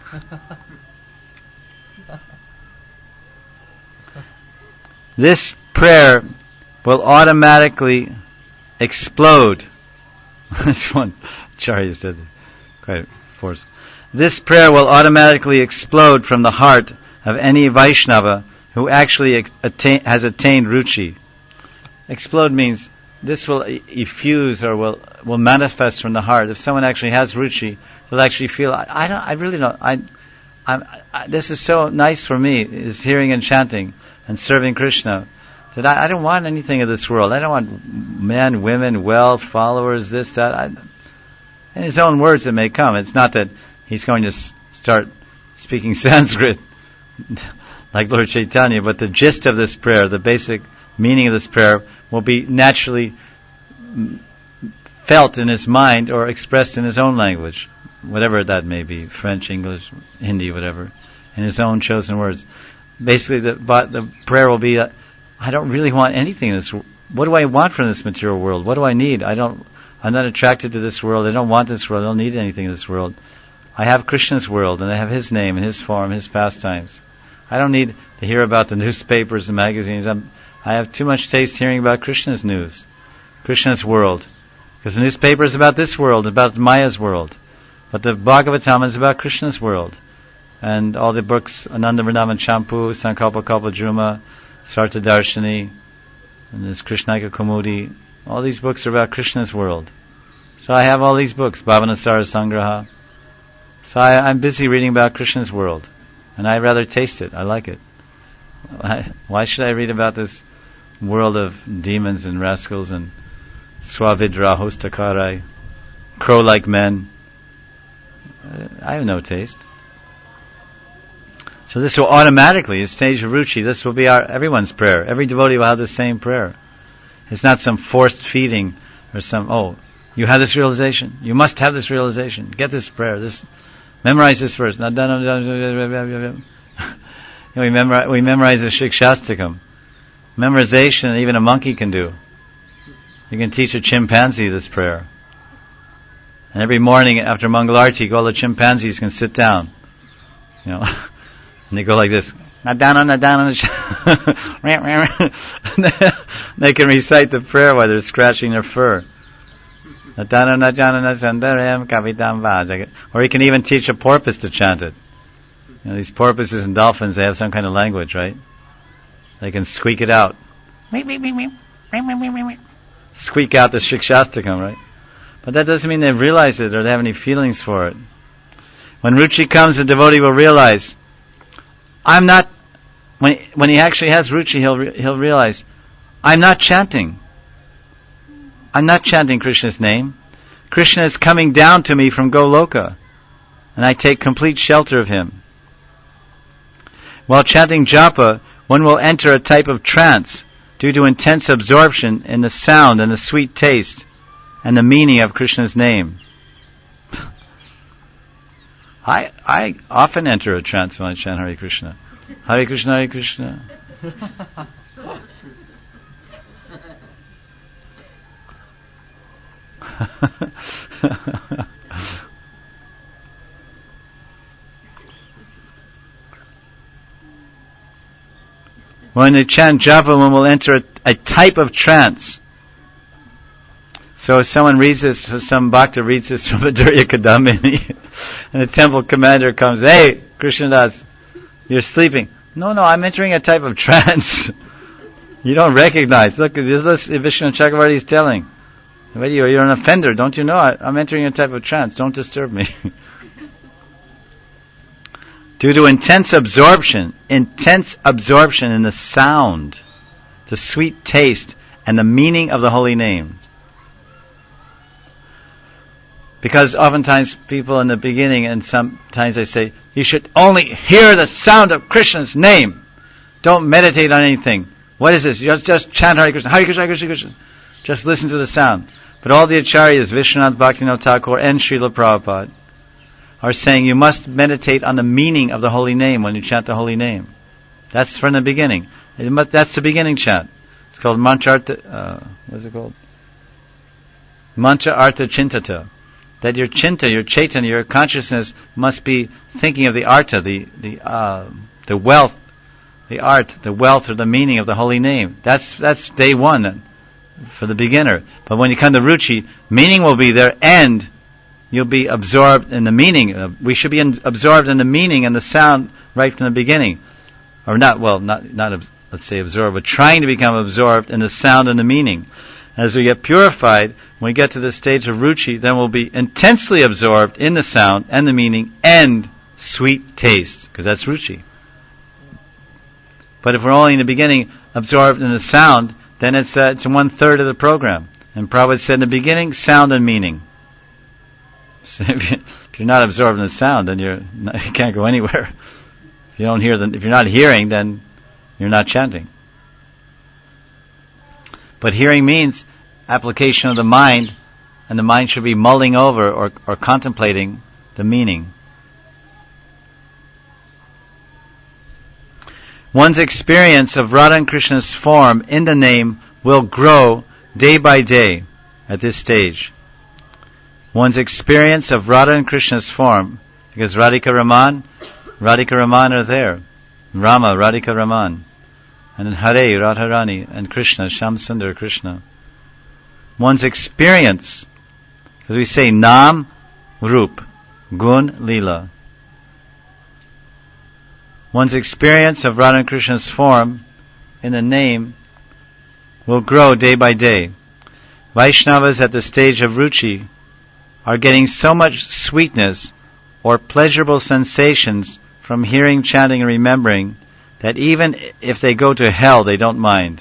This prayer will automatically explode. That's one Acharya said, quite forceful. This prayer will automatically explode from the heart of any Vaishnava who actually has attained Ruchi. Explode means this will effuse or will manifest from the heart. If someone actually has Ruchi, they'll actually feel, this is so nice for me, is hearing and chanting and serving Krishna, that I don't want anything of this world. I don't want men, women, wealth, followers, this, that. In his own words it may come. It's not that he's going to start speaking Sanskrit like Lord Chaitanya, but the gist of this prayer, the basic meaning of this prayer, will be naturally felt in his mind or expressed in his own language, whatever that may be, French, English, Hindi, whatever, in his own chosen words. Basically, the prayer will be, I don't really want anything in this world. What do I want from this material world? What do I need? I'm not attracted to this world. I don't want this world. I don't need anything in this world. I have Krishna's world, and I have His name and His form, His pastimes. I don't need to hear about the newspapers and magazines. I have too much taste hearing about Krishna's news, Krishna's world. Because the newspaper is about this world, about Maya's world. But the Bhagavatam is about Krishna's world. And all the books, Ananda Vrindavan Champu, Sankalpa Kalpa Druma, Sarta Darshini, and this Krishnaika Kumudi, all these books are about Krishna's world. So I have all these books, Bhavanasara Sangraha. So I'm busy reading about Krishna's world. And I rather taste it. I like it. Why should I read about this world of demons and rascals and swavidra hostakarai, crow-like men? I have no taste. So this will automatically, a stage of Ruchi, this will be everyone's prayer. Every devotee will have the same prayer. It's not some forced feeding or you have this realization. You must have this realization. Get this prayer. Memorize this verse. We memorize the Shikshastakam. Memorization even a monkey can do. You can teach a chimpanzee this prayer. And every morning after Mangalarti, all the chimpanzees can sit down. And they go like this. They can recite the prayer while they're scratching their fur. Or he can even teach a porpoise to chant it. These porpoises and dolphins, they have some kind of language, right? They can squeak it out. Squeak out the Shikshastakam, right? But that doesn't mean they realize it or they have any feelings for it. When Ruchi comes, the devotee will realize, when he actually has Ruchi, he'll realize, I'm not chanting. I'm not chanting Krishna's name. Krishna is coming down to me from Goloka, and I take complete shelter of him. While chanting japa, one will enter a type of trance due to intense absorption in the sound and the sweet taste and the meaning of Krishna's name. I often enter a trance when I chant Hare Krishna. Hare Krishna, Hare Krishna. When they chant japa, one will enter a type of trance. So if someone reads this, some bhakta reads this from Madhurya Kadambini, and the temple commander comes, "Hey, Krishnadas, you're sleeping." No, I'm entering a type of trance. You don't recognize. Look, this Vishnu Chakravarti is telling. You're an offender, don't you know? I'm entering a type of trance. Don't disturb me. Due to intense absorption in the sound, the sweet taste, and the meaning of the holy name. Because oftentimes people in the beginning, and sometimes they say, you should only hear the sound of Krishna's name. Don't meditate on anything. What is this? Just chant Hare Krishna, Hare Krishna, Hare Krishna, Krishna. Just listen to the sound. But all the acharyas, Vishwanath Bhaktivinoda Thakur and Srila Prabhupada, are saying you must meditate on the meaning of the holy name when you chant the holy name. That's from the beginning. That's the beginning chant. It's called Mantra Artha, what's it called? Mantra Artha Chintata. That your chinta, your chaitanya, your consciousness must be thinking of the artha, the wealth, the art, the wealth or the meaning of the holy name. That's day one then, for the beginner. But when you come to ruchi, meaning will be there and you'll be absorbed in the meaning. We should be absorbed in the meaning and the sound right from the beginning. Or not let's say absorbed, but trying to become absorbed in the sound and the meaning. As we get purified, when we get to the stage of ruchi, then we'll be intensely absorbed in the sound and the meaning and sweet taste, because that's ruchi. But if we're only in the beginning absorbed in the sound, then it's 1/3 of the program. And Prabhupada said in the beginning, sound and meaning. So if you're not absorbed in the sound, then you can't go anywhere. If you don't hear, if you're not hearing, then you're not chanting. But hearing means application of the mind, and the mind should be mulling over or contemplating the meaning. One's experience of Radha and Krishna's form in the name will grow day by day at this stage. One's experience of Radha and Krishna's form, because Radhika Raman are there. Rama, Radhika Raman. And then Hare, Radharani, and Krishna, Shamsundar Krishna. One's experience, because we say Nam, Rup, Gun, Leela. One's experience of Radha and Krishna's form in the name will grow day by day. Vaishnavas at the stage of ruchi are getting so much sweetness or pleasurable sensations from hearing, chanting, and remembering that even if they go to hell, they don't mind.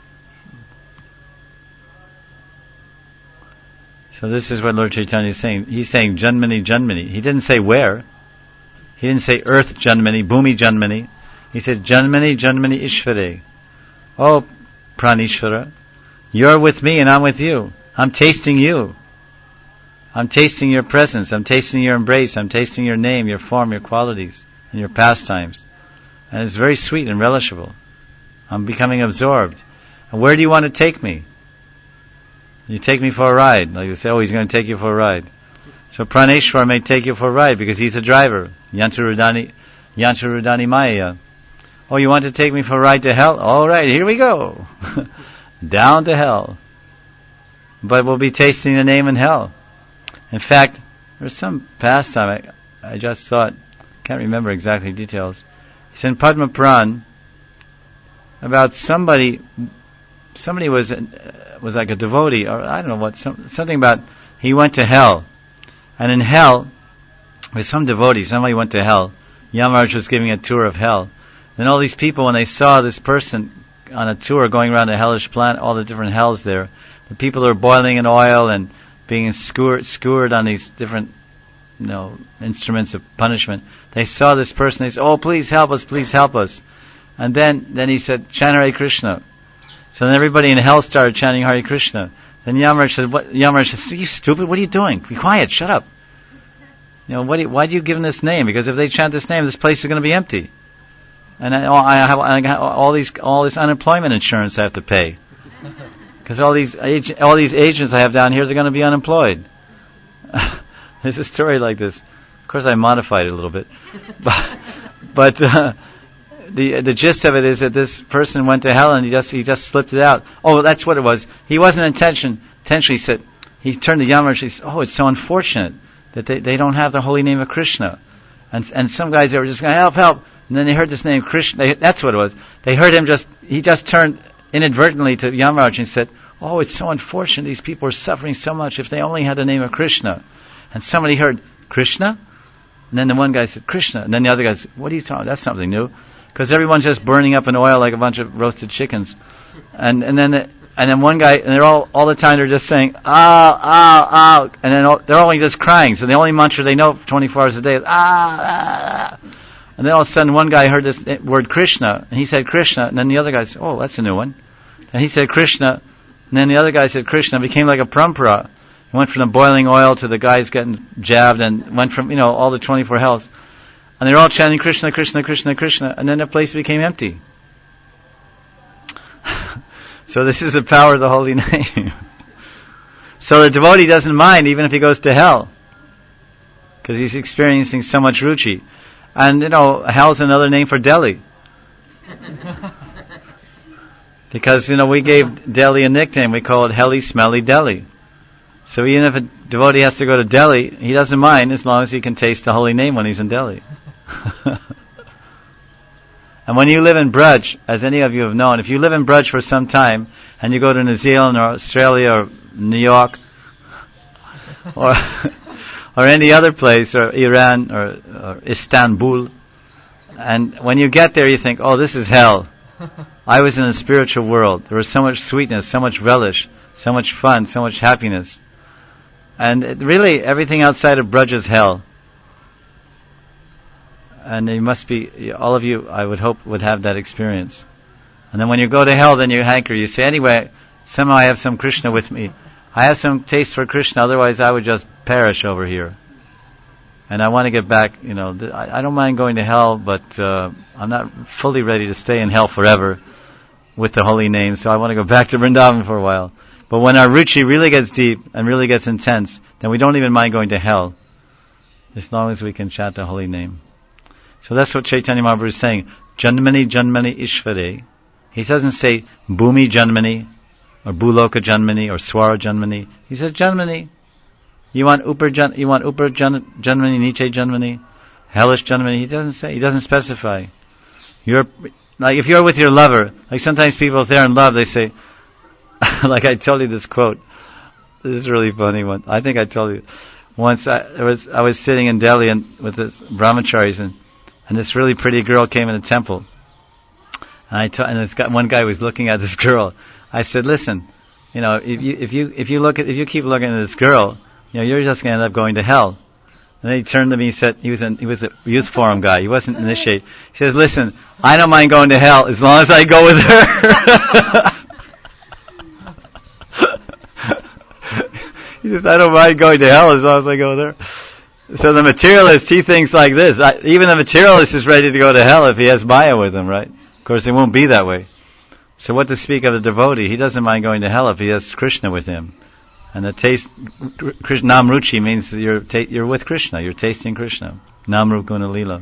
So this is what Lord Chaitanya is saying. He's saying Janmani, Janmani. He didn't say where. He didn't say earth Janmani, Bhumi Janmani. He said Janmani, Janmani Ishvare. Oh, Pranishvara, you're with me and I'm with you. I'm tasting you. I'm tasting your presence. I'm tasting your embrace. I'm tasting your name, your form, your qualities, and your pastimes. And it's very sweet and relishable. I'm becoming absorbed. And where do you want to take me? You take me for a ride. Like they say, oh, he's going to take you for a ride. So Praneshwar may take you for a ride because he's a driver. Yanturudani Maya. Oh, you want to take me for a ride to hell? All right, here we go. Down to hell. But we'll be tasting the name in hell. In fact, there's some pastime I just thought, can't remember exactly details. It's in Padma Puran about somebody was like a devotee, or I don't know what, something about he went to hell. And in hell, with some devotee, somebody went to hell. Yamaraj was giving a tour of hell. Then all these people, when they saw this person on a tour going around the hellish planet, all the different hells there, the people are boiling in oil and being skewered on these different, instruments of punishment. They saw this person, they said, oh, please help us, please help us. And then he said, chant Hare Krishna. So then everybody in hell started chanting Hare Krishna. Then Yamaraj said, Yamaraj said, "You stupid, what are you doing? Be quiet, shut up. Why do you give them this name? Because if they chant this name, this place is going to be empty. And I have all this unemployment insurance I have to pay. Because all these agents I have down here, they're going to be unemployed." There's a story like this. Of course, I modified it a little bit, but the gist of it is that this person went to hell and he just slipped it out. Oh, that's what it was. He wasn't intentionally said. He turned to Yamaraj. He said, "Oh, it's so unfortunate that they don't have the holy name of Krishna." And some guys, they were just going, help. And then they heard this name Krishna. That's what it was. They heard him he just turned inadvertently to Yamaraj and said, "Oh, it's so unfortunate. These people are suffering so much. If they only had the name of Krishna." And somebody heard, "Krishna?" And then the one guy said, "Krishna." And then the other guy said, "What are you talking about? That's something new." Because everyone's just burning up in oil like a bunch of roasted chickens. And then one guy, and they're all the time they're just saying, "Ow, ow, ow." And then they're only just crying. So the only mantra they know 24 hours a day is, "Ah, ah." And then all of a sudden one guy heard this word Krishna, and he said Krishna, and then the other guy said, "Oh, that's a new one." And he said Krishna, and then the other guy said Krishna. It became like a parampara. It went from the boiling oil to the guys getting jabbed, and went from, all the 24 hells. And they're all chanting Krishna, Krishna, Krishna, Krishna, and then the place became empty. So this is the power of the holy name. So the devotee doesn't mind even if he goes to hell, because he's experiencing so much ruchi. And hell's another name for Delhi. Because we gave Delhi a nickname. We call it Helly Smelly Delhi. So even if a devotee has to go to Delhi, he doesn't mind as long as he can taste the holy name when he's in Delhi. And when you live in Braj, as any of you have known, if you live in Braj for some time and you go to New Zealand or Australia or New York or any other place, or Iran or Istanbul, and when you get there you think, "Oh, this is hell. I was in a spiritual world. There was so much sweetness, so much relish, so much fun, so much happiness." And really, everything outside of Braj is hell. And you must be, all of you, I would hope, would have that experience. And then when you go to hell, then you hanker. You say, "Anyway, somehow I have some Krishna with me. I have some taste for Krishna, otherwise I would just perish over here. And I want to get back, I don't mind going to hell, but I'm not fully ready to stay in hell forever with the holy name, so I want to go back to Vrindavan for a while." But when our ruchi really gets deep and really gets intense, then we don't even mind going to hell, as long as we can chant the holy name. So that's what Chaitanya Mahaprabhu is saying. Janmani Janmani Ishvare. He doesn't say Bhumi Janmani, or Bhuloka Janmani, or Swara Janmani. He says Janmani. You want Upar Janmani, Niche Janmani, Hellish Janmani. He doesn't specify. If you're with your lover, like sometimes people, if they're in love, they say, like I told you this quote. This is a really funny one. I think I told you. Once I was sitting in Delhi with this brahmacharis, and this really pretty girl came in the temple. And one guy was looking at this girl. I said, "Listen, if you keep looking at this girl, you're just going to end up going to hell." And then he turned to me and said, he was a youth forum guy. He wasn't initiated. He says, "Listen, I don't mind going to hell as long as I go with her." He says, "I don't mind going to hell as long as I go there." So the materialist, he thinks like this. Even the materialist is ready to go to hell if he has Maya with him, right? Of course, it won't be that way. So what to speak of the devotee? He doesn't mind going to hell if he has Krishna with him. And the taste, Nam Ruchi means you're with Krishna. You're tasting Krishna. Nam Rup Guna Lila.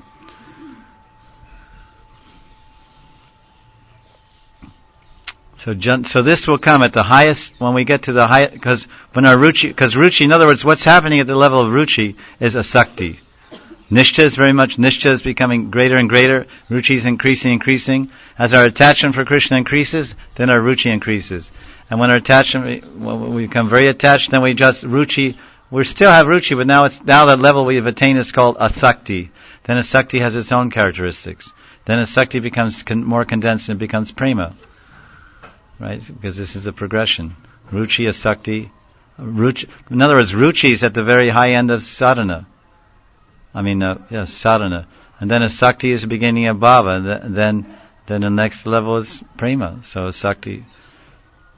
So this will come at the highest, when we get to the highest, because ruchi, in other words, what's happening at the level of ruchi is asakti. Nishtha is very much, nishtha is becoming greater and greater, ruchi is increasing. As our attachment for Krishna increases, then our ruchi increases. And when our attachment, when we become very attached, then we just ruchi, we still have ruchi, but now that level we have attained is called asakti. Then asakti has its own characteristics. Then asakti becomes more condensed and becomes prema. Right? Because this is the progression. Ruchi, asakti. In other words, ruchi is at the very high end of sadhana. Sadhana. And then asakti is the beginning of bhava. And then the next level is prema. So asakti.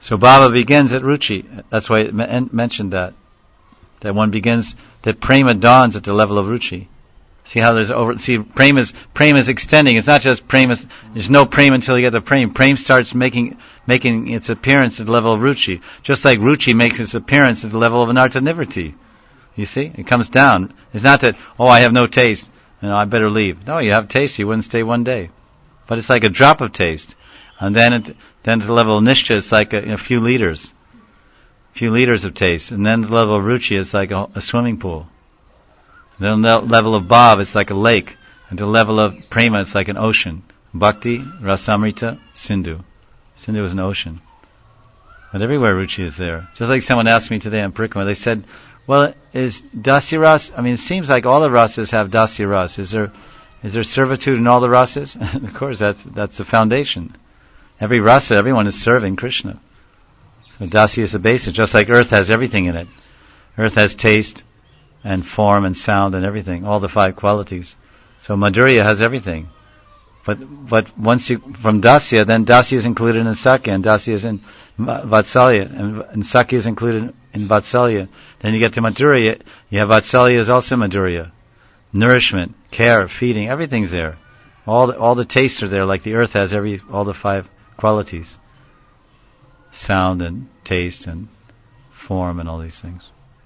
So Bhava begins at Ruchi. That's why it mentioned that one begins, that prema dawns at the level of Ruchi. See how prema is extending. It's not just prema. There's no prema until you get the prema. Prema starts making its appearance at the level of Ruchi. Just like Ruchi makes its appearance at the level of Anartha Nivritti. You see? It comes down. It's not that, I have no taste, I better leave. No, you have taste, you wouldn't stay one day. But it's like a drop of taste. And then at the level of Nishta, it's like a few liters. A few liters of taste. And then at the level of Ruchi, it's like a swimming pool. Then the level of Bhav, it's like a lake. At the level of Prema, it's like an ocean. Bhakti, Rasamrita, Sindhu. Sindhu is an ocean. But everywhere Ruchi is there. Just like someone asked me today on Parikama, they said, well, is Dasya Ras, it seems like all the rasas have Dasya Ras. Is there servitude in all the rasas? Of course, that's the foundation. Every rasa, everyone is serving Krishna. So Dasya is the basis, just like earth has everything in it. Earth has taste and form and sound and everything, all the 5 qualities. So Madhurya has everything. But once from Dasya, then Dasya is included in Sakya, and Dasya is in Vatsalya, and Sakya is included in Vatsalya. Then you get to Madhurya, you have Vatsalya is also Madhurya. Nourishment, care, feeding, everything's there. All the tastes are there, like the earth has all the 5 qualities. Sound and taste and form and all these things.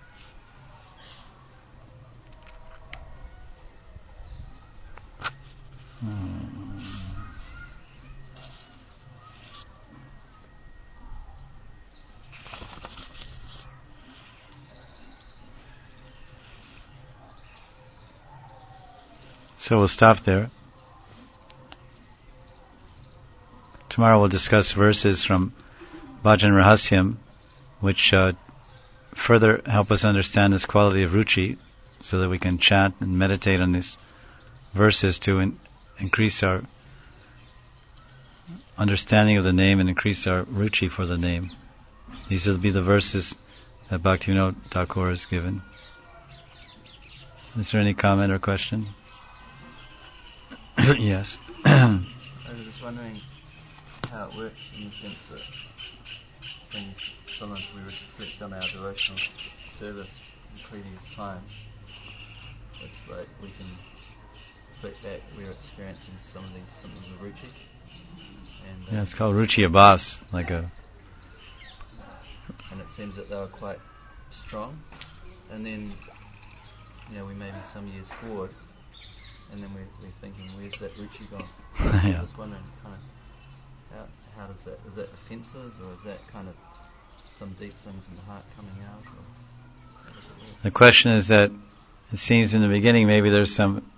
So we'll stop there. Tomorrow we'll discuss verses from Bhajan Rahasyam, which further help us understand this quality of Ruchi, so that we can chant and meditate on these verses to increase our understanding of the name and increase our Ruchi for the name. These will be the verses that Bhaktivinoda Thakur has given. Is there any comment or question? Yes. I was just wondering how it works in the sense that sometimes we reflect on our devotional service in previous times. It's like we can reflect that we're experiencing some of these symptoms of Ruchi. And, it's called Ruchi Abhas, and it seems that they were quite strong. And then, we may be some years forward, and then we're thinking, where's that Ruchi gone? Yeah. I was wondering, how does that, is that offences, or is that kind of some deep things in the heart coming out? Or how does it work? The question is that it seems in the beginning maybe there's some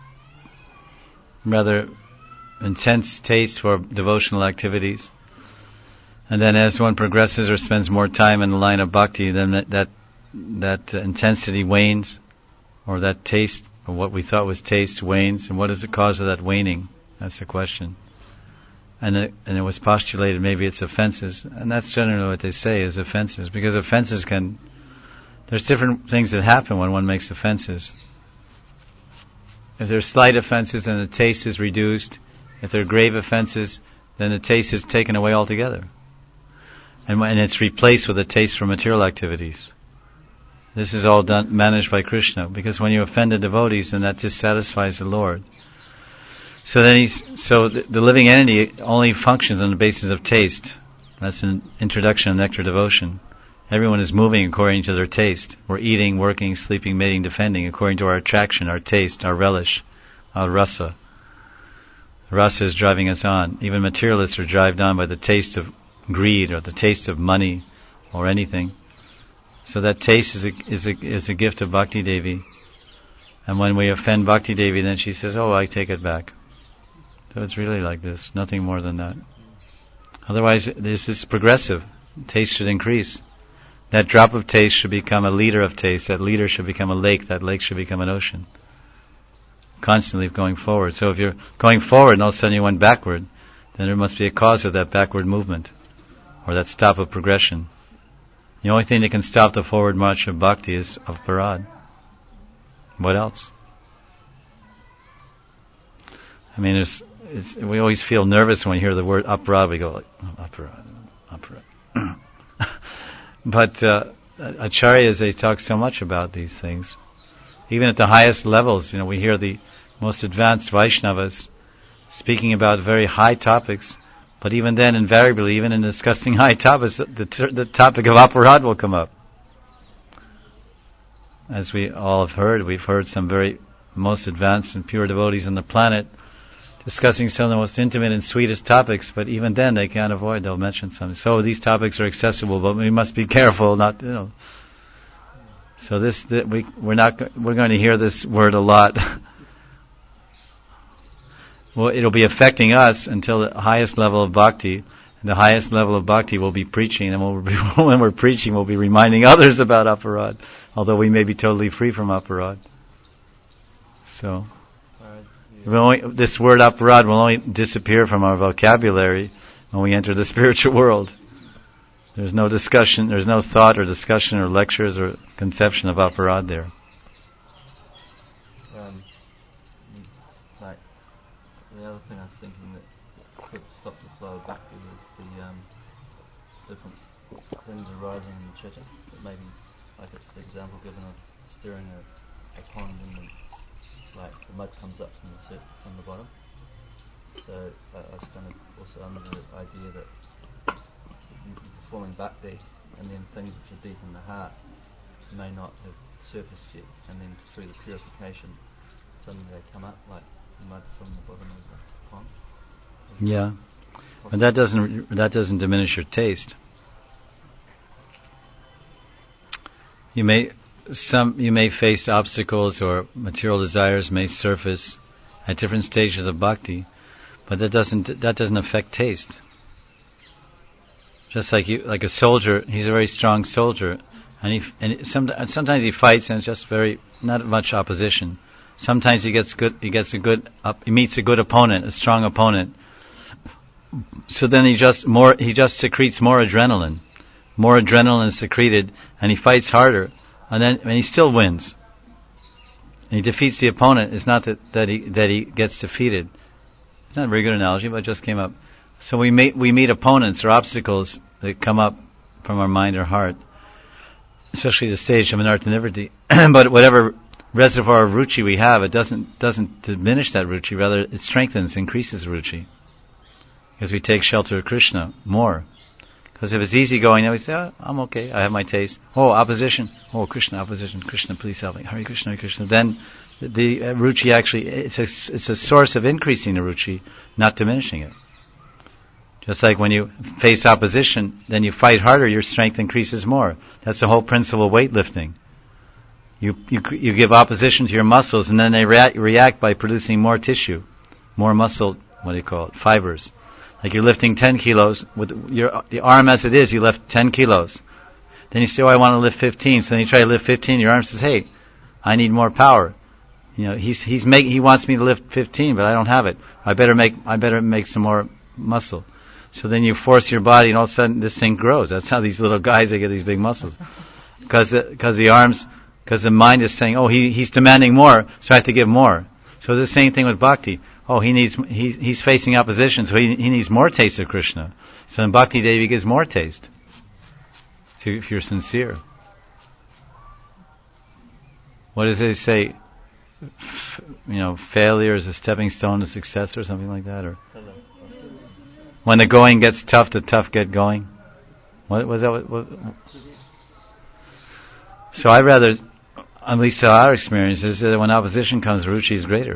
rather intense taste for devotional activities, and then as one progresses or spends more time in the line of bhakti, then that intensity wanes, or that taste, or what we thought was taste, wanes. And what is the cause of that waning? That's the question. And it was postulated maybe it's offenses, and that's generally what they say is offenses, because offenses there's different things that happen when one makes offenses. If there's slight offenses, then the taste is reduced. If they're grave offenses, then the taste is taken away altogether. And it's replaced with a taste for material activities. This is all managed by Krishna, because when you offend the devotees, then that dissatisfies the Lord. So the living entity only functions on the basis of taste. That's an introduction of nectar devotion. Everyone is moving according to their taste. We're eating, working, sleeping, mating, defending, according to our attraction, our taste, our relish, our rasa. Rasa is driving us on. Even materialists are driven on by the taste of greed, or the taste of money, or anything. So that taste is a gift of Bhakti Devi. And when we offend Bhakti Devi, then she says, I take it back. So it's really like this, nothing more than that. Otherwise, this is progressive. Taste should increase. That drop of taste should become a liter of taste. That liter should become a lake. That lake should become an ocean. Constantly going forward. So if you're going forward and all of a sudden you went backward, then there must be a cause of that backward movement, or that stop of progression. The only thing that can stop the forward march of bhakti is of parad. What else? We always feel nervous when we hear the word aparad. We go like, aparad. But acharyas, they talk so much about these things. Even at the highest levels, we hear the most advanced Vaishnavas speaking about very high topics. But even then, invariably, even in discussing high topics, the topic of aparad will come up. As we all have heard, we've heard some very most advanced and pure devotees on the planet discussing some of the most intimate and sweetest topics, but even then they can't avoid, they'll mention something. So these topics are accessible, but we must be careful not, So we're going to hear this word a lot. Well, it'll be affecting us until the highest level of bhakti. And the highest level of bhakti will be preaching, and when we're preaching, we'll be reminding others about aparad, although we may be totally free from aparad. So, this word aparad will only disappear from our vocabulary when we enter the spiritual world. There's no discussion, there's no thought or discussion or lectures or conception of aparad there. The other thing I was thinking that could stop the flow of bhakti is the different things arising in the chitta. Maybe, like it's the example given of stirring a pond and the mud comes up from the bottom. So I was kind of also under the idea that you're performing bhakti, and then things which are deep in the heart may not have surfaced yet, and then through the purification, suddenly they come up like mud from the bottom of the pond. Yeah, but that doesn't diminish your taste. You may face obstacles, or material desires may surface at different stages of bhakti, but that doesn't affect taste. Just like a soldier, he's a very strong soldier, and sometimes he fights and it's just not much opposition. Sometimes he meets a good opponent, a strong opponent. So then he just secretes more adrenaline. More adrenaline is secreted, and he fights harder, and he still wins. And he defeats the opponent. It's not that he gets defeated. It's not a very good analogy, but it just came up. So we meet opponents or obstacles that come up from our mind or heart, especially the stage of Anartha Nivritti. But whatever reservoir of ruchi we have, it doesn't diminish that ruchi, rather it strengthens, increases ruchi. Because we take shelter of Krishna more. Because if it's easygoing, then we say, oh, I'm okay, I have my taste. Oh, opposition. Oh, Krishna, opposition. Krishna, please help me. Hare Krishna, Hare Krishna. Then the ruchi actually, it's a source of increasing the ruchi, not diminishing it. Just like when you face opposition, then you fight harder, your strength increases more. That's the whole principle of weightlifting. You give opposition to your muscles, and then they react by producing more tissue, more muscle, fibers. Like you're lifting 10 kilos, with the arm as it is, you lift 10 kilos. Then you say, I want to lift 15, so then you try to lift 15, your arm says, hey, I need more power. He wants me to lift 15, but I don't have it. I better make some more muscle. So then you force your body, and all of a sudden this thing grows. That's how these little guys, they get these big muscles. Because the mind is saying, he's demanding more, so I have to give more. So the same thing with bhakti. He's facing opposition, so he needs more taste of Krishna. So in Bhakti Devi gives more taste, if you're sincere. What does it say? Failure is a stepping stone to success, or something like that, or when the going gets tough, the tough get going. What was that? So I rather, at least our experience is that when opposition comes, ruchi is greater.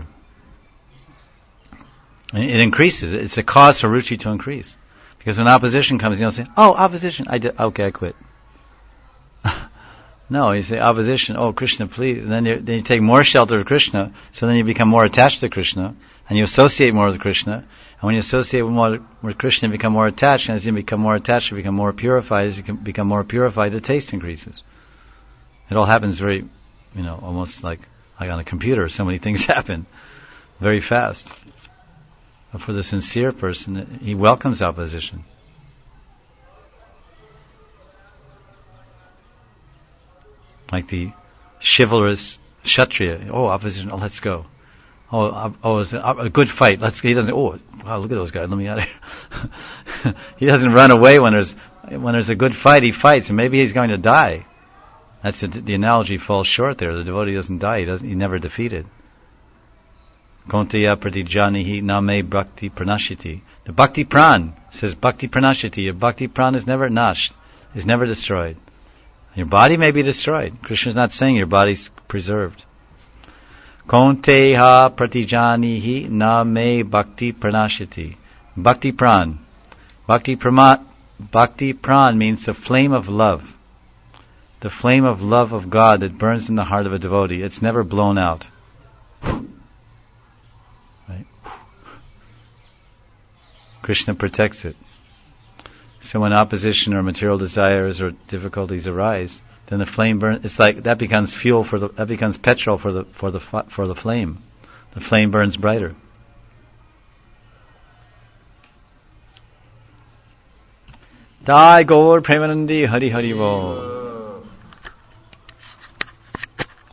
It increases. It's a cause for ruchi to increase. Because when opposition comes, you don't say, opposition, I quit. No, you say, opposition, Krishna, please. And then you take more shelter of Krishna, so then you become more attached to Krishna, and you associate more with Krishna. And when you associate with Krishna, you become more attached, and as you become more attached, you become more purified. As you become more purified, the taste increases. It all happens very, almost like on a computer. So many things happen very fast. But for the sincere person, he welcomes opposition. Like the chivalrous Kshatriya. Opposition, let's go. It's a good fight. He doesn't say, wow, look at those guys, let me out of here. He doesn't run away when there's when there's a good fight, he fights, and maybe he's going to die. That's the analogy falls short there. The devotee doesn't die. He never defeated. Konteya pratijanihi name bhakti pranashiti. The bhakti pran says bhakti pranashiti. Your bhakti pran is never nashed, is never destroyed. Your body may be destroyed. Krishna's not saying your body's preserved. Konteha pratijanihi name bhakti pranashiti. Bhakti pran. Bhakti pran means the flame of love. The flame of love of God that burns in the heart of a devotee. It's never blown out. Right? Krishna protects it. So when opposition or material desires or difficulties arise, then the flame burns. It's like that becomes fuel that becomes petrol for the flame. The flame burns brighter. Dai Gaur Premanandi Hari Hari Bol.